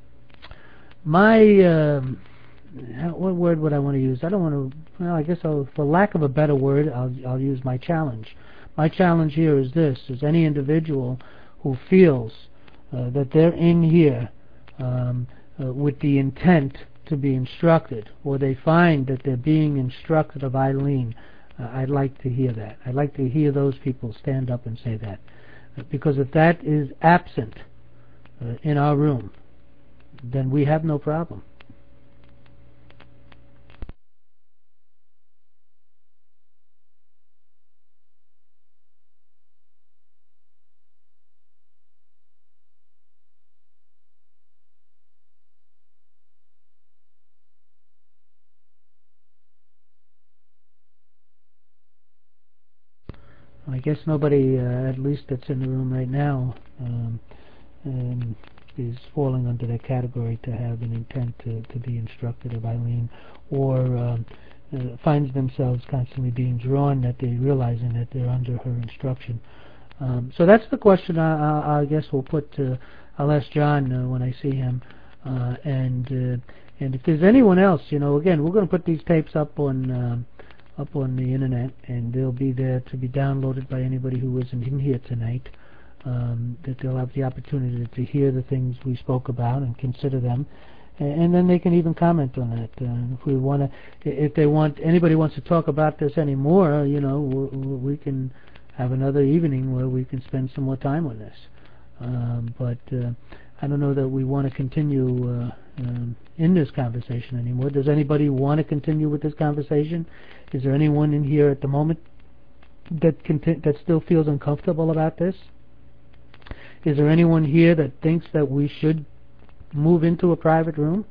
my, um, what word would I want to use? I don't want to, well, I guess I'll, for lack of a better word, I'll, I'll use my challenge. My challenge here is this, is any individual who feels uh, that they're in here um, uh, with the intent to be instructed, or they find that they're being instructed of Eileen, uh, I'd like to hear that. I'd like to hear those people stand up and say that. Uh, because if that is absent uh, in our room, then we have no problem. I guess nobody, uh, at least that's in the room right now, um, um, is falling under that category to have an intent to, to be instructed of Eileen, or um, uh, finds themselves constantly being drawn, that they're realizing that they're under her instruction. Um, so that's the question I, I, I guess we'll put to, I'll ask John uh, when I see him. Uh, and uh, and if there's anyone else, you know, again, we're going to put these tapes up on um, up on the internet, and they'll be there to be downloaded by anybody who isn't in here tonight. Um, that they'll have the opportunity to hear the things we spoke about and consider them, and, and then they can even comment on that. Uh, if we want to, if they want, anybody wants to talk about this anymore, you know, we, we can have another evening where we can spend some more time on this. Um, but uh, I don't know that we want to continue uh, um, in this conversation anymore. Does anybody want to continue with this conversation? Is there anyone in here at the moment that conti- that still feels uncomfortable about this? Is there anyone here that thinks that we should move into a private room?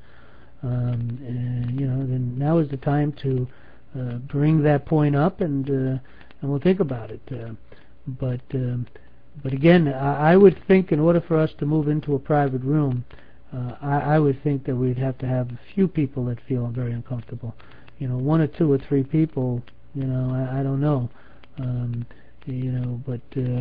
Um, and, you know, then now is the time to uh, bring that point up, and uh, and we'll think about it. Uh, but um, but again, I, I would think in order for us to move into a private room, uh, I, I would think that we'd have to have a few people that feel very uncomfortable. You know, one or two or three people. You know, I, I don't know. Um, you know, but. Uh,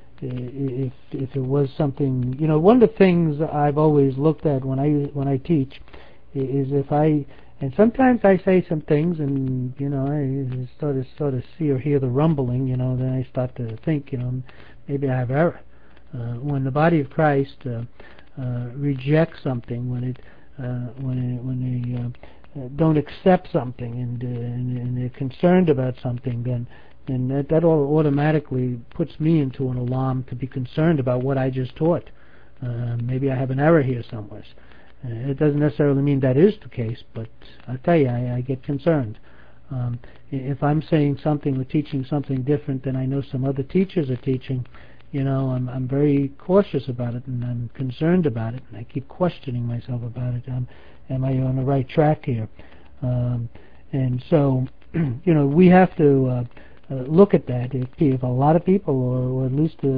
If if it was something, you know, one of the things I've always looked at when I when I teach is if I, and sometimes I say some things, and you know, I sort of sort of see or hear the rumbling, you know, then I start to think, you know, maybe I have error. Uh, when the body of Christ uh, uh, rejects something, when it uh, when it, when they uh, don't accept something, and, uh, and and they're concerned about something, then. And that, that all automatically puts me into an alarm to be concerned about what I just taught. Uh, maybe I have an error here somewhere. Uh, it doesn't necessarily mean that is the case, but I tell you, I, I get concerned. Um, if I'm saying something or teaching something different than I know some other teachers are teaching, you know, I'm, I'm very cautious about it, and I'm concerned about it, and I keep questioning myself about it. Um, am I on the right track here? Um, and so, you know, we have to... Uh, Uh, look at that. If, if a lot of people, or, or at least a,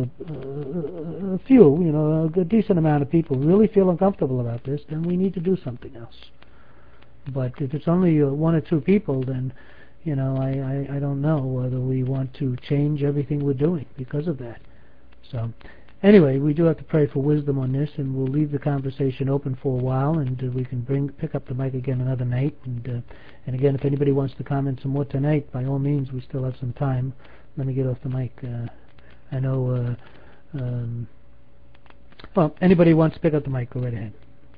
a, a few, you know, a decent amount of people really feel uncomfortable about this, then we need to do something else. But if it's only uh, one or two people, then, you know, I, I, I don't know whether we want to change everything we're doing because of that. So, anyway, we do have to pray for wisdom on this, and we'll leave the conversation open for a while, and uh, we can bring pick up the mic again another night. And uh, and again, if anybody wants to comment some more tonight, by all means, we still have some time. Let me get off the mic. Uh, I know. Uh, um, well, anybody wants to pick up the mic, go right ahead.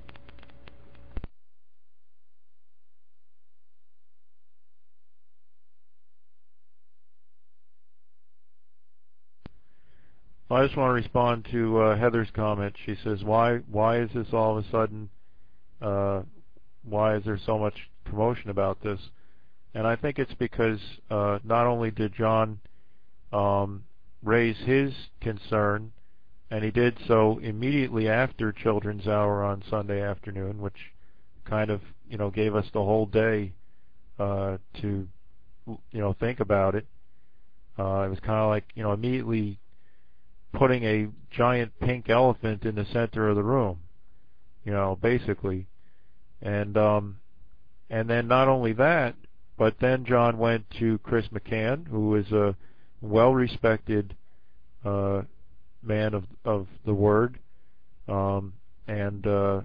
I just want to respond to uh, Heather's comment. She says, "Why, why is this all of a sudden? Uh, why is there so much commotion about this?" And I think it's because uh, not only did John um, raise his concern, and he did so immediately after Children's Hour on Sunday afternoon, which kind of, you know, gave us the whole day uh, to, you know, think about it. Uh, it was kind of like, you know, immediately putting a giant pink elephant in the center of the room, you know, basically. And um, and then not only that, but then John went to Chris McCann, who is a well-respected uh, man of of the Word, um, and uh,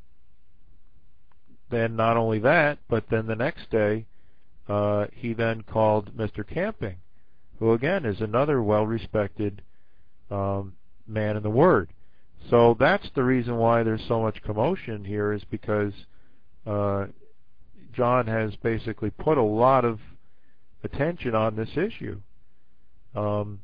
then not only that, but then the next day uh, he then called Mister Camping, who again is another well-respected Um, man in the Word. So that's the reason why there's so much commotion here, is because uh, John has basically put a lot of attention on this issue. Um,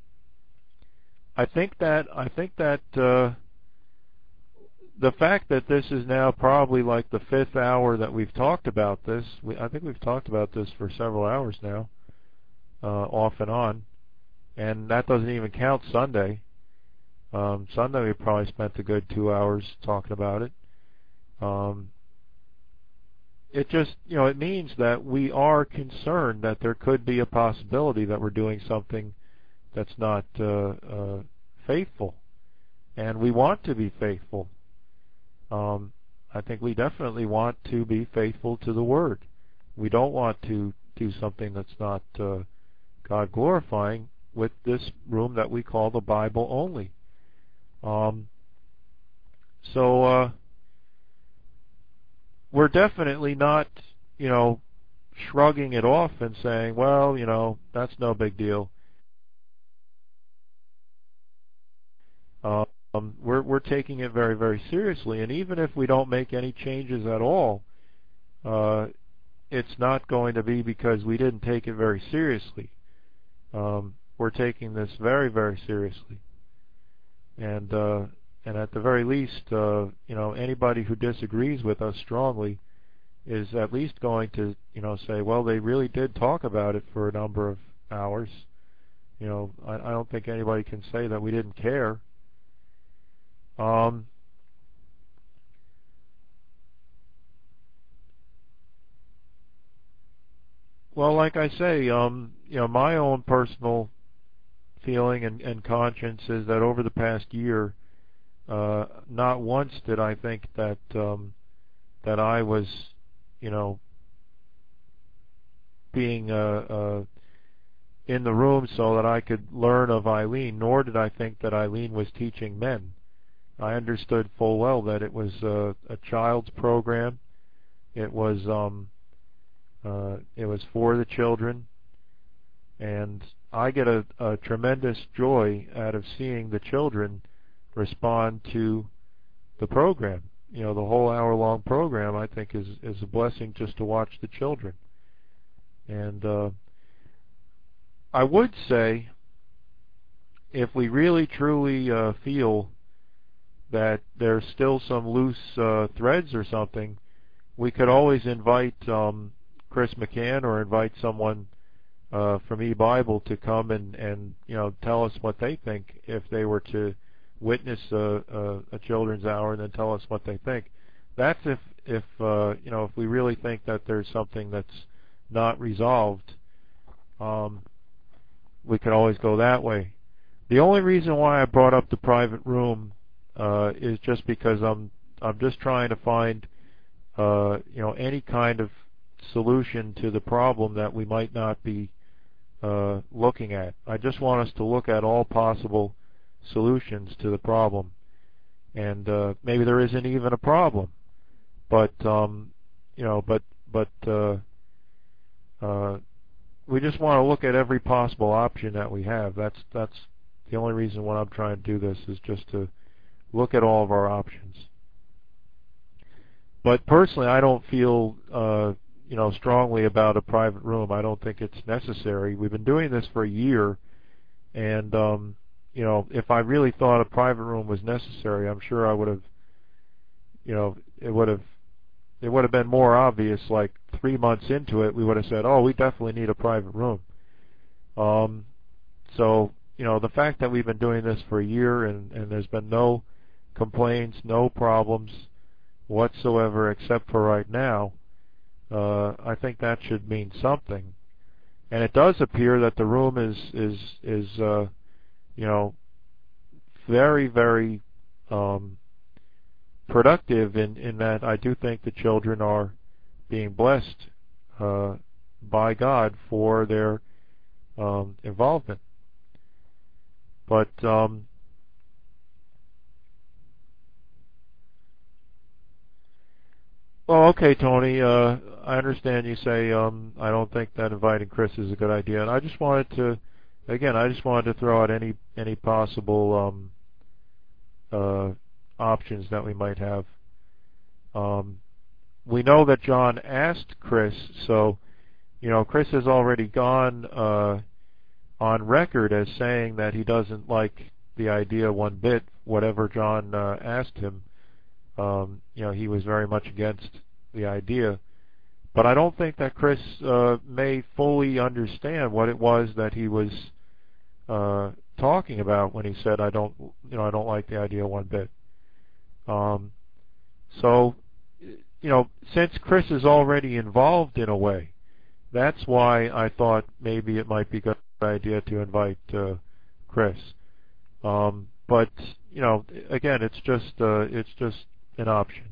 I think that I think that uh, the fact that this is now probably like the fifth hour that we've talked about this. We, I think we've talked about this for several hours now, uh, off and on. And that doesn't even count Sunday. Um, Sunday we probably spent a good two hours talking about it. Um, it just, you know, it means that we are concerned that there could be a possibility that we're doing something that's not uh, uh, faithful. And we want to be faithful. Um, I think we definitely want to be faithful to the Word. We don't want to do something that's not uh, God glorifying. with this room that we call the Bible Only. Um, so uh, we're definitely not, you know, shrugging it off and saying, well, you know, that's no big deal. Um, we're we're taking it very, very seriously, and even if we don't make any changes at all, uh, it's not going to be because we didn't take it very seriously. Um, we're taking this very, very seriously, and uh, and at the very least, uh, you know, anybody who disagrees with us strongly is at least going to, you know, say, well, they really did talk about it for a number of hours. You know, I, I don't think anybody can say that we didn't care. Um, well, like I say, um, you know, my own personal feeling and, and conscience is that over the past year, uh, not once did I think that um, that I was, you know, being uh, uh, in the room so that I could learn of Eileen, nor did I think that Eileen was teaching men. I understood full well that it was uh, a child's program. It was um, uh, it was for the children, and I get a, a tremendous joy out of seeing the children respond to the program. You know, the whole hour-long program, I think, is is a blessing just to watch the children. And uh, I would say, if we really truly uh, feel that there's still some loose uh, threads or something, we could always invite um, Chris McCann or invite someone uh, from eBible to come and, and you know tell us what they think if they were to witness a, a, a children's hour and then tell us what they think. That's if if uh, you know if we really think that there's something that's not resolved. Um, we could always go that way. The only reason why I brought up the private room uh, is just because I'm I'm just trying to find uh, you know any kind of solution to the problem that we might not be uh, looking at. I just want us to look at all possible solutions to the problem, and uh, maybe there isn't even a problem, but um, you know, but but uh, uh, we just want to look at every possible option that we have. That's that's the only reason why I'm trying to do this, is just to look at all of our options. But personally, I don't feel uh, you know strongly about a private room. I don't think it's necessary. We've been doing this for a year, and um, you know, if I really thought a private room was necessary, I'm sure I would have, you know, it would have, it would have been more obvious. Like three months into it, we would have said, "Oh, we definitely need a private room." Um, so, you know, the fact that we've been doing this for a year and, and there's been no complaints, no problems whatsoever, except for right now, uh, I think that should mean something. And it does appear that the room is is is uh, you know, very, very um, productive in, in that I do think the children are being blessed uh, by God for their um, involvement. But um, well, okay, Tony, uh, I understand you say um, I don't think that inviting Chris is a good idea, and I just wanted to Again, I just wanted to throw out any any possible um, uh, options that we might have. Um, we know that John asked Chris, so you know Chris has already gone uh, on record as saying that he doesn't like the idea one bit. Whatever John uh, asked him, um, you know, he was very much against the idea. But I don't think that Chris uh, may fully understand what it was that he was uh, talking about when he said, "I don't, you know, I don't like the idea one bit." Um, so, you know, since Chris is already involved in a way, that's why I thought maybe it might be a good idea to invite uh, Chris. Um, but you know, again, it's just uh, it's just an option.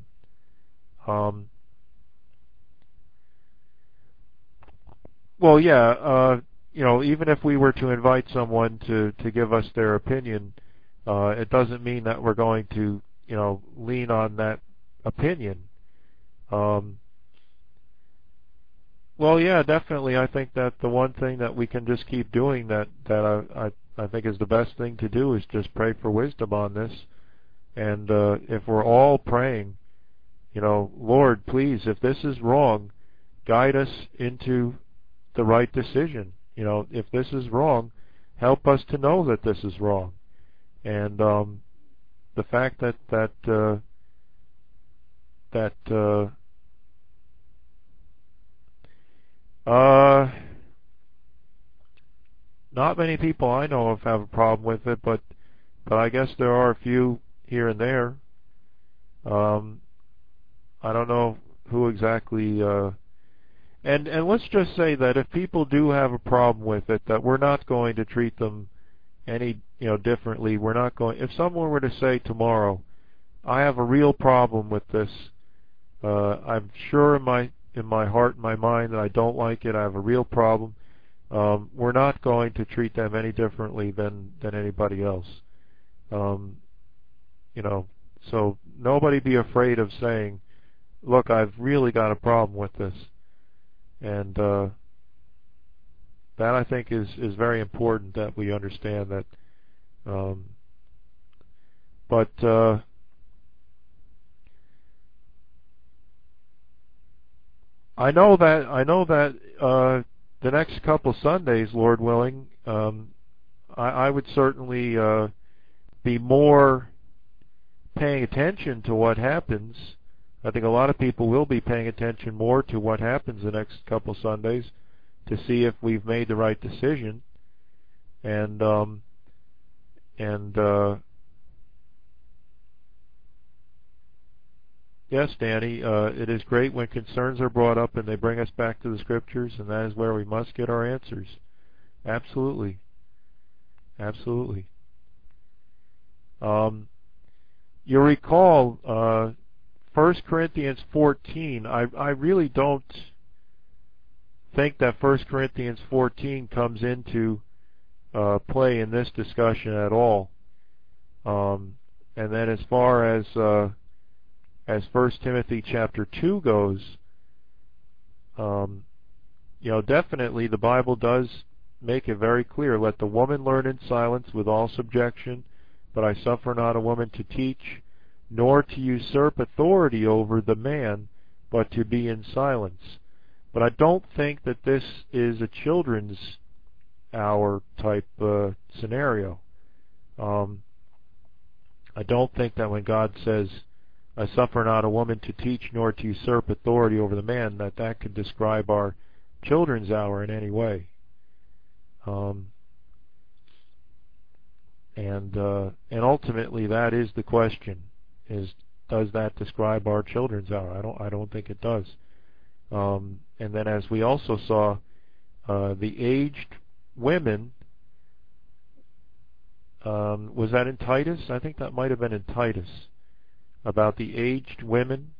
Um, Well, yeah, uh, you know, even if we were to invite someone to, to give us their opinion, uh, it doesn't mean that we're going to, you know, lean on that opinion. Um, well, yeah, definitely. I think that the one thing that we can just keep doing that, that I, I, I think is the best thing to do is just pray for wisdom on this. And uh, if we're all praying, you know, Lord, please, if this is wrong, guide us into the right decision. You know, if this is wrong, help us to know that this is wrong. And um, the fact that that uh, that uh, uh, not many people I know of have a problem with it, but but I guess there are a few here and there. Um, I don't know who exactly. Uh, And and let's just say that if people do have a problem with it, that we're not going to treat them any you know differently. We're not going. If someone were to say tomorrow, I have a real problem with this. Uh, I'm sure in my in my heart and my mind that I don't like it. I have a real problem. Um, we're not going to treat them any differently than than anybody else. Um, you know, so nobody be afraid of saying, "Look, I've really got a problem with this." And uh, that, I think, is, is very important that we understand that. Um, but uh, I know that I know that uh, the next couple Sundays, Lord willing, um, I, I would certainly uh, be more paying attention to what happens. I think a lot of people will be paying attention more to what happens the next couple Sundays to see if we've made the right decision. And um, and uh, yes, Danny, uh, it is great when concerns are brought up and they bring us back to the Scriptures, and that is where we must get our answers. Absolutely, absolutely. Um, you recall. Uh, First Corinthians fourteen, I, I really don't think that First Corinthians fourteen comes into uh, play in this discussion at all. Um, and then as far as uh, as First Timothy chapter two goes, um, you know, definitely the Bible does make it very clear, let the woman learn in silence with all subjection, but I suffer not a woman to teach, nor to usurp authority over the man, but to be in silence. But I don't think that this is a children's hour type uh, scenario. Um, I don't think that when God says, I suffer not a woman to teach nor to usurp authority over the man, that that could describe our children's hour in any way. Um, and uh, and ultimately that is the question. Is does that describe our children's hour? I don't. I don't think it does. Um, and then, as we also saw, uh, the aged women. Um, was that in Titus? I think that might have been in Titus about the aged women.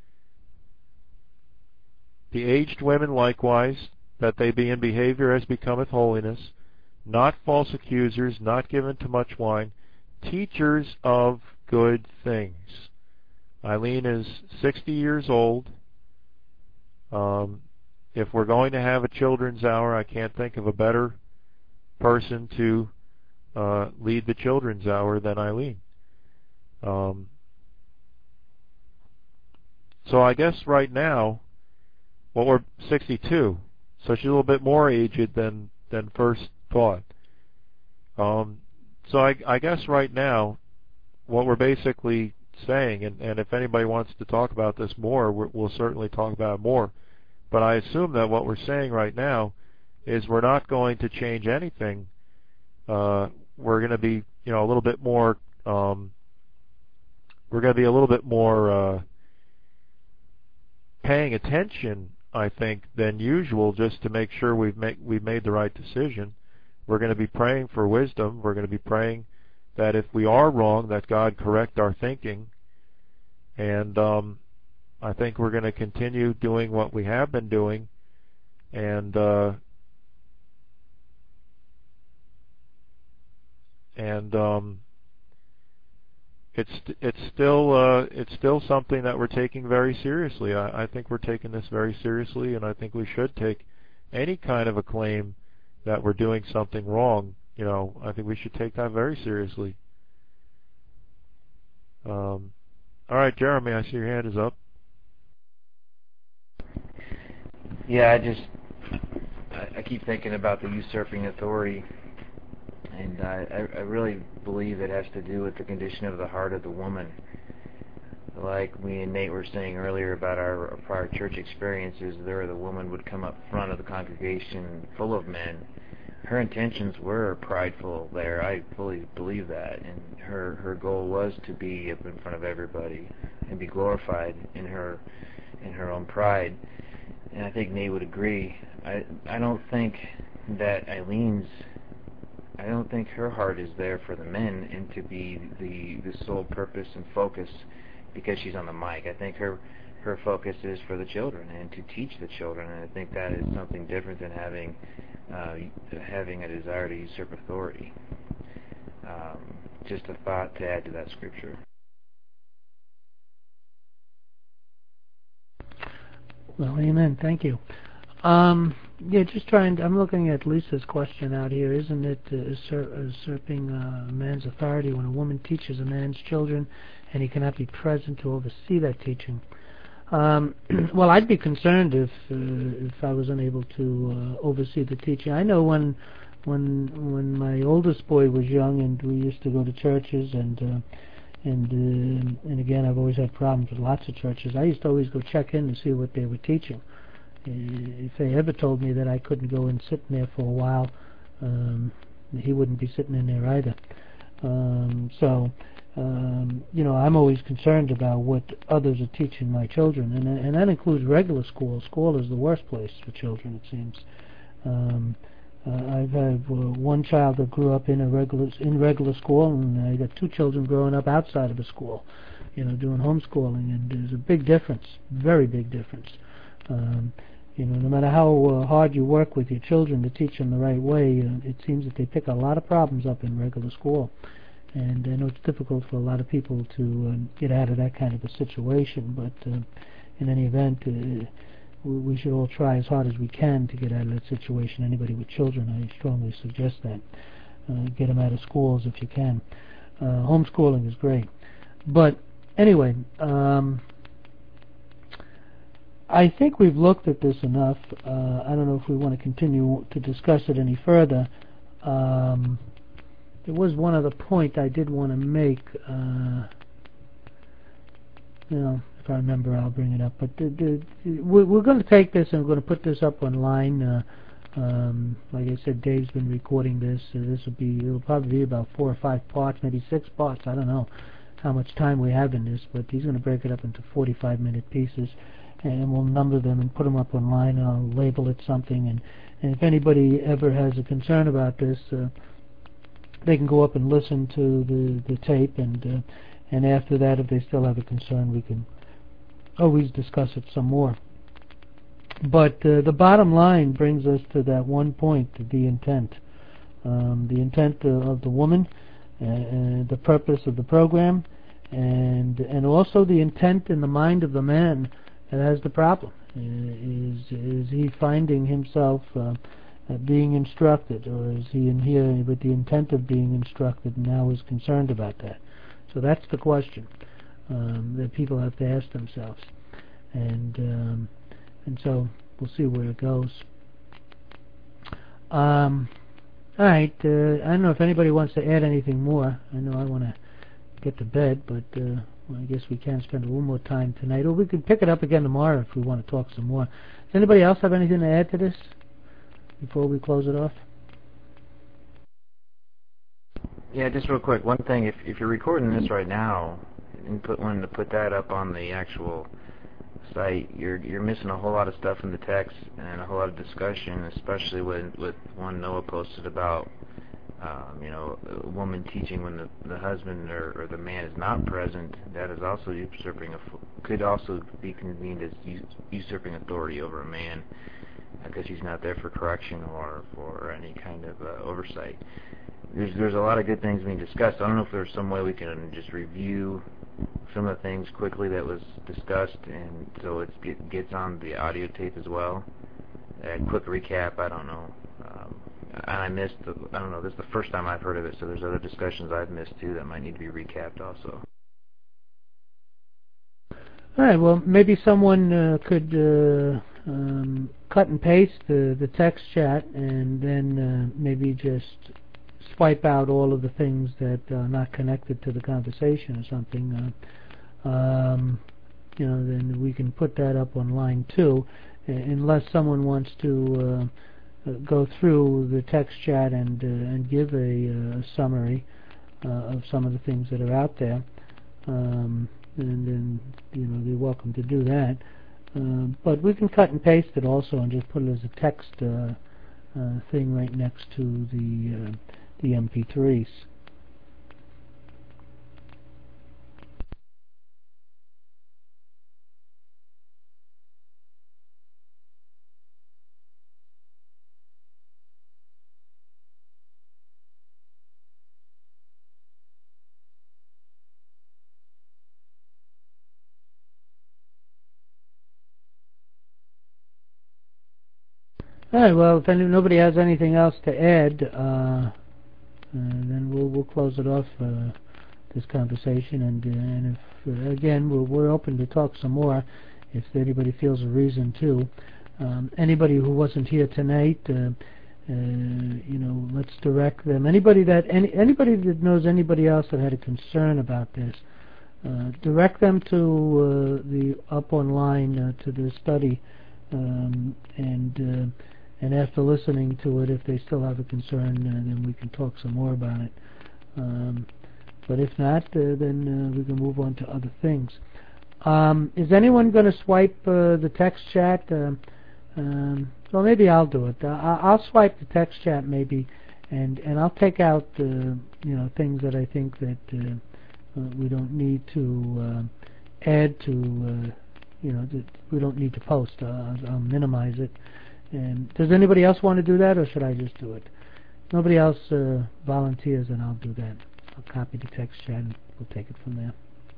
The aged women likewise, that they be in behavior as becometh holiness, not false accusers, not given to much wine, teachers of good things. Eileen is sixty years old. Um, if we're going to have a children's hour, I can't think of a better person to uh, lead the children's hour than Eileen. Um, so I guess right now, well, we're sixty-two, so she's a little bit more aged than than first thought. Um, so I, I guess right now, what we're basically saying, and, and if anybody wants to talk about this more, we're, we'll certainly talk about it more. But I assume that what we're saying right now is we're not going to change anything. Uh, we're going to be, you know, a little bit more. Um, we're going to be a little bit more uh, paying attention, I think, than usual, just to make sure we've made we've made the right decision. We're going to be praying for wisdom. We're going to be praying that if we are wrong, that God correct our thinking. And um, I think we're going to continue doing what we have been doing. And uh, and um, it's it's still uh, it's still something that we're taking very seriously. I, I think we're taking this very seriously, and I think we should take any kind of a claim that we're doing something wrong. You know, I think we should take that very seriously. Um, all right, Jeremy, I see your hand is up. Yeah, I just I, I keep thinking about the usurping authority, and I, I really believe it has to do with the condition of the heart of the woman. Like me and Nate were saying earlier about our, our prior church experiences, there the woman would come up front of the congregation full of men. Her intentions were prideful there. I fully believe that, and her her goal was to be up in front of everybody and be glorified in her in her own pride. And I think Nate would agree. I I don't think that Eileen's I don't think her heart is there for the men and to be the the sole purpose and focus because she's on the mic. I think her her focus is for the children and to teach the children, and I think that is something different than having uh, having a desire to usurp authority. Um, just a thought to add to that scripture. Well, amen. Thank you. Um, yeah, just trying. To, I'm looking at Lisa's question out here. Isn't it uh, usurp, usurping uh, a man's authority when a woman teaches a man's children, and he cannot be present to oversee that teaching? Um, well, I'd be concerned if uh, if I was unable to uh, oversee the teaching. I know when when when my oldest boy was young, and we used to go to churches, and uh, and uh, and again, I've always had problems with lots of churches. I used to always go check in to see what they were teaching. If they ever told me that I couldn't go and sit in there for a while, um, he wouldn't be sitting in there either. Um, so, um, you know, I'm always concerned about what others are teaching my children, and and that includes regular school. School is the worst place for children, it seems. Um, uh, I've had uh, one child that grew up in a regular in regular school, and I got two children growing up outside of a school, you know, doing homeschooling, and there's a big difference, very big difference. Um, you know, no matter how uh, hard you work with your children to teach them the right way, uh, it seems that they pick a lot of problems up in regular school. And I know it's difficult for a lot of people to uh, get out of that kind of a situation, but uh, in any event, uh, we, we should all try as hard as we can to get out of that situation. Anybody with children, I strongly suggest that. Uh, get them out of schools if you can. Uh, homeschooling is great. But anyway, um, I think we've looked at this enough. Uh, I don't know if we want to continue to discuss it any further. Um, there was one other point I did want to make. Uh, you know, if I remember, I'll bring it up. But the, the, we're, we're going to take this and we're going to put this up online. Uh, um, like I said, Dave's been recording this. Uh, this will be, it'll probably be about four or five parts, maybe six parts. I don't know how much time we have in this, but he's going to break it up into forty-five minute pieces. And we'll number them and put them up online. I'll label it something, and, and if anybody ever has a concern about this, uh, they can go up and listen to the, the tape, and uh, and after that, if they still have a concern, we can always discuss it some more. But uh, the bottom line brings us to that one point, the intent. Um, the intent uh, of the woman, uh, uh, the purpose of the program, and and also the intent in the mind of the man that has the problem. Uh, is is he finding himself uh, uh, being instructed, or is he in here with the intent of being instructed and now is concerned about that? So that's the question um, that people have to ask themselves, and um, and so we'll see where it goes. Um, all right, uh, I don't know if anybody wants to add anything more. I know I want to get to bed, but uh, well, I guess we can spend a little more time tonight, or we could pick it up again tomorrow if we want to talk some more. Does anybody else have anything to add to this before we close it off? Yeah, just real quick, one thing, if if you're recording this right now and put wanting to put that up on the actual site, you're you're missing a whole lot of stuff in the text and a whole lot of discussion, especially with with one Noah posted about Um, you know, a woman teaching when the, the husband or, or the man is not present. That is also usurping, a, could also be convened as usurping authority over a man because he's not there for correction or for any kind of uh, oversight. there's there's a lot of good things being discussed. I don't know if there's some way we can just review some of the things quickly that was discussed, and so it get, gets on the audio tape as well. A quick recap. I don't know. Um, and I missed. The, I don't know. This is the first time I've heard of it, so there's other discussions I've missed too that might need to be recapped also. All right. Well, maybe someone uh, could uh, um, cut and paste the the text chat, and then uh, maybe just swipe out all of the things that are not connected to the conversation or something. Uh, um, you know, then we can put that up on line two, unless someone wants to uh, go through the text chat and uh, and give a, a summary uh, of some of the things that are out there. Um, and then, you know, they're welcome to do that. Uh, but we can cut and paste it also and just put it as a text uh, uh, thing right next to the uh, the M P threes. All right. Well, if any, nobody has anything else to add, uh, Uh, then we'll we'll close it off, uh, this conversation, and uh, and if uh, again we're we're open to talk some more if anybody feels a reason to. Um, anybody who wasn't here tonight, uh, uh, you know, let's direct them. Anybody that any anybody that knows anybody else that had a concern about this, uh, direct them to uh, the up online uh, to the study, um, and. Uh, And after listening to it, if they still have a concern, uh, then we can talk some more about it. Um, but if not, uh, then uh, we can move on to other things. Um, is anyone going to swipe uh, the text chat? Uh, um, well, maybe I'll do it. Uh, I'll swipe the text chat maybe, and and I'll take out uh, you know things that I think that uh, uh, we don't need to uh, add to. Uh, you know, that we don't need to post. Uh, I'll, I'll minimize it. And does anybody else want to do that, or should I just do it? If nobody else uh, volunteers, then I'll do that. I'll copy the text chat and we'll take it from there.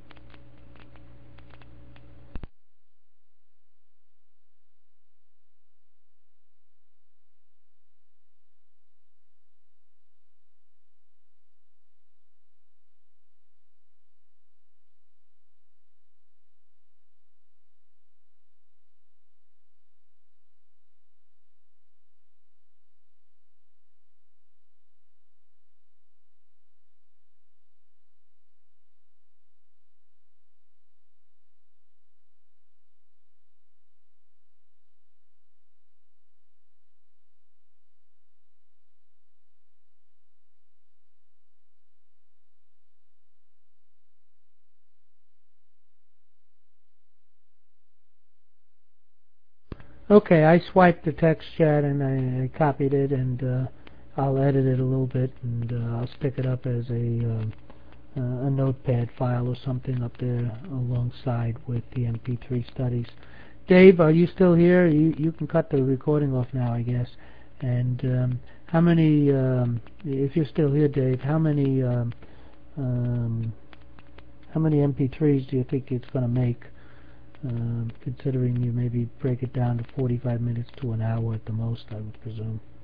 Okay, I swiped the text chat and I, I copied it, and uh, I'll edit it a little bit, and uh, I'll stick it up as a um, uh, a notepad file or something up there alongside with the M P three studies. Dave, are you still here? You you can cut the recording off now, I guess. And um, how many? Um, if you're still here, Dave, how many? Um, um, how many M P threes do you think it's going to make? Um, considering you maybe break it down to forty-five minutes to an hour at the most, I would presume.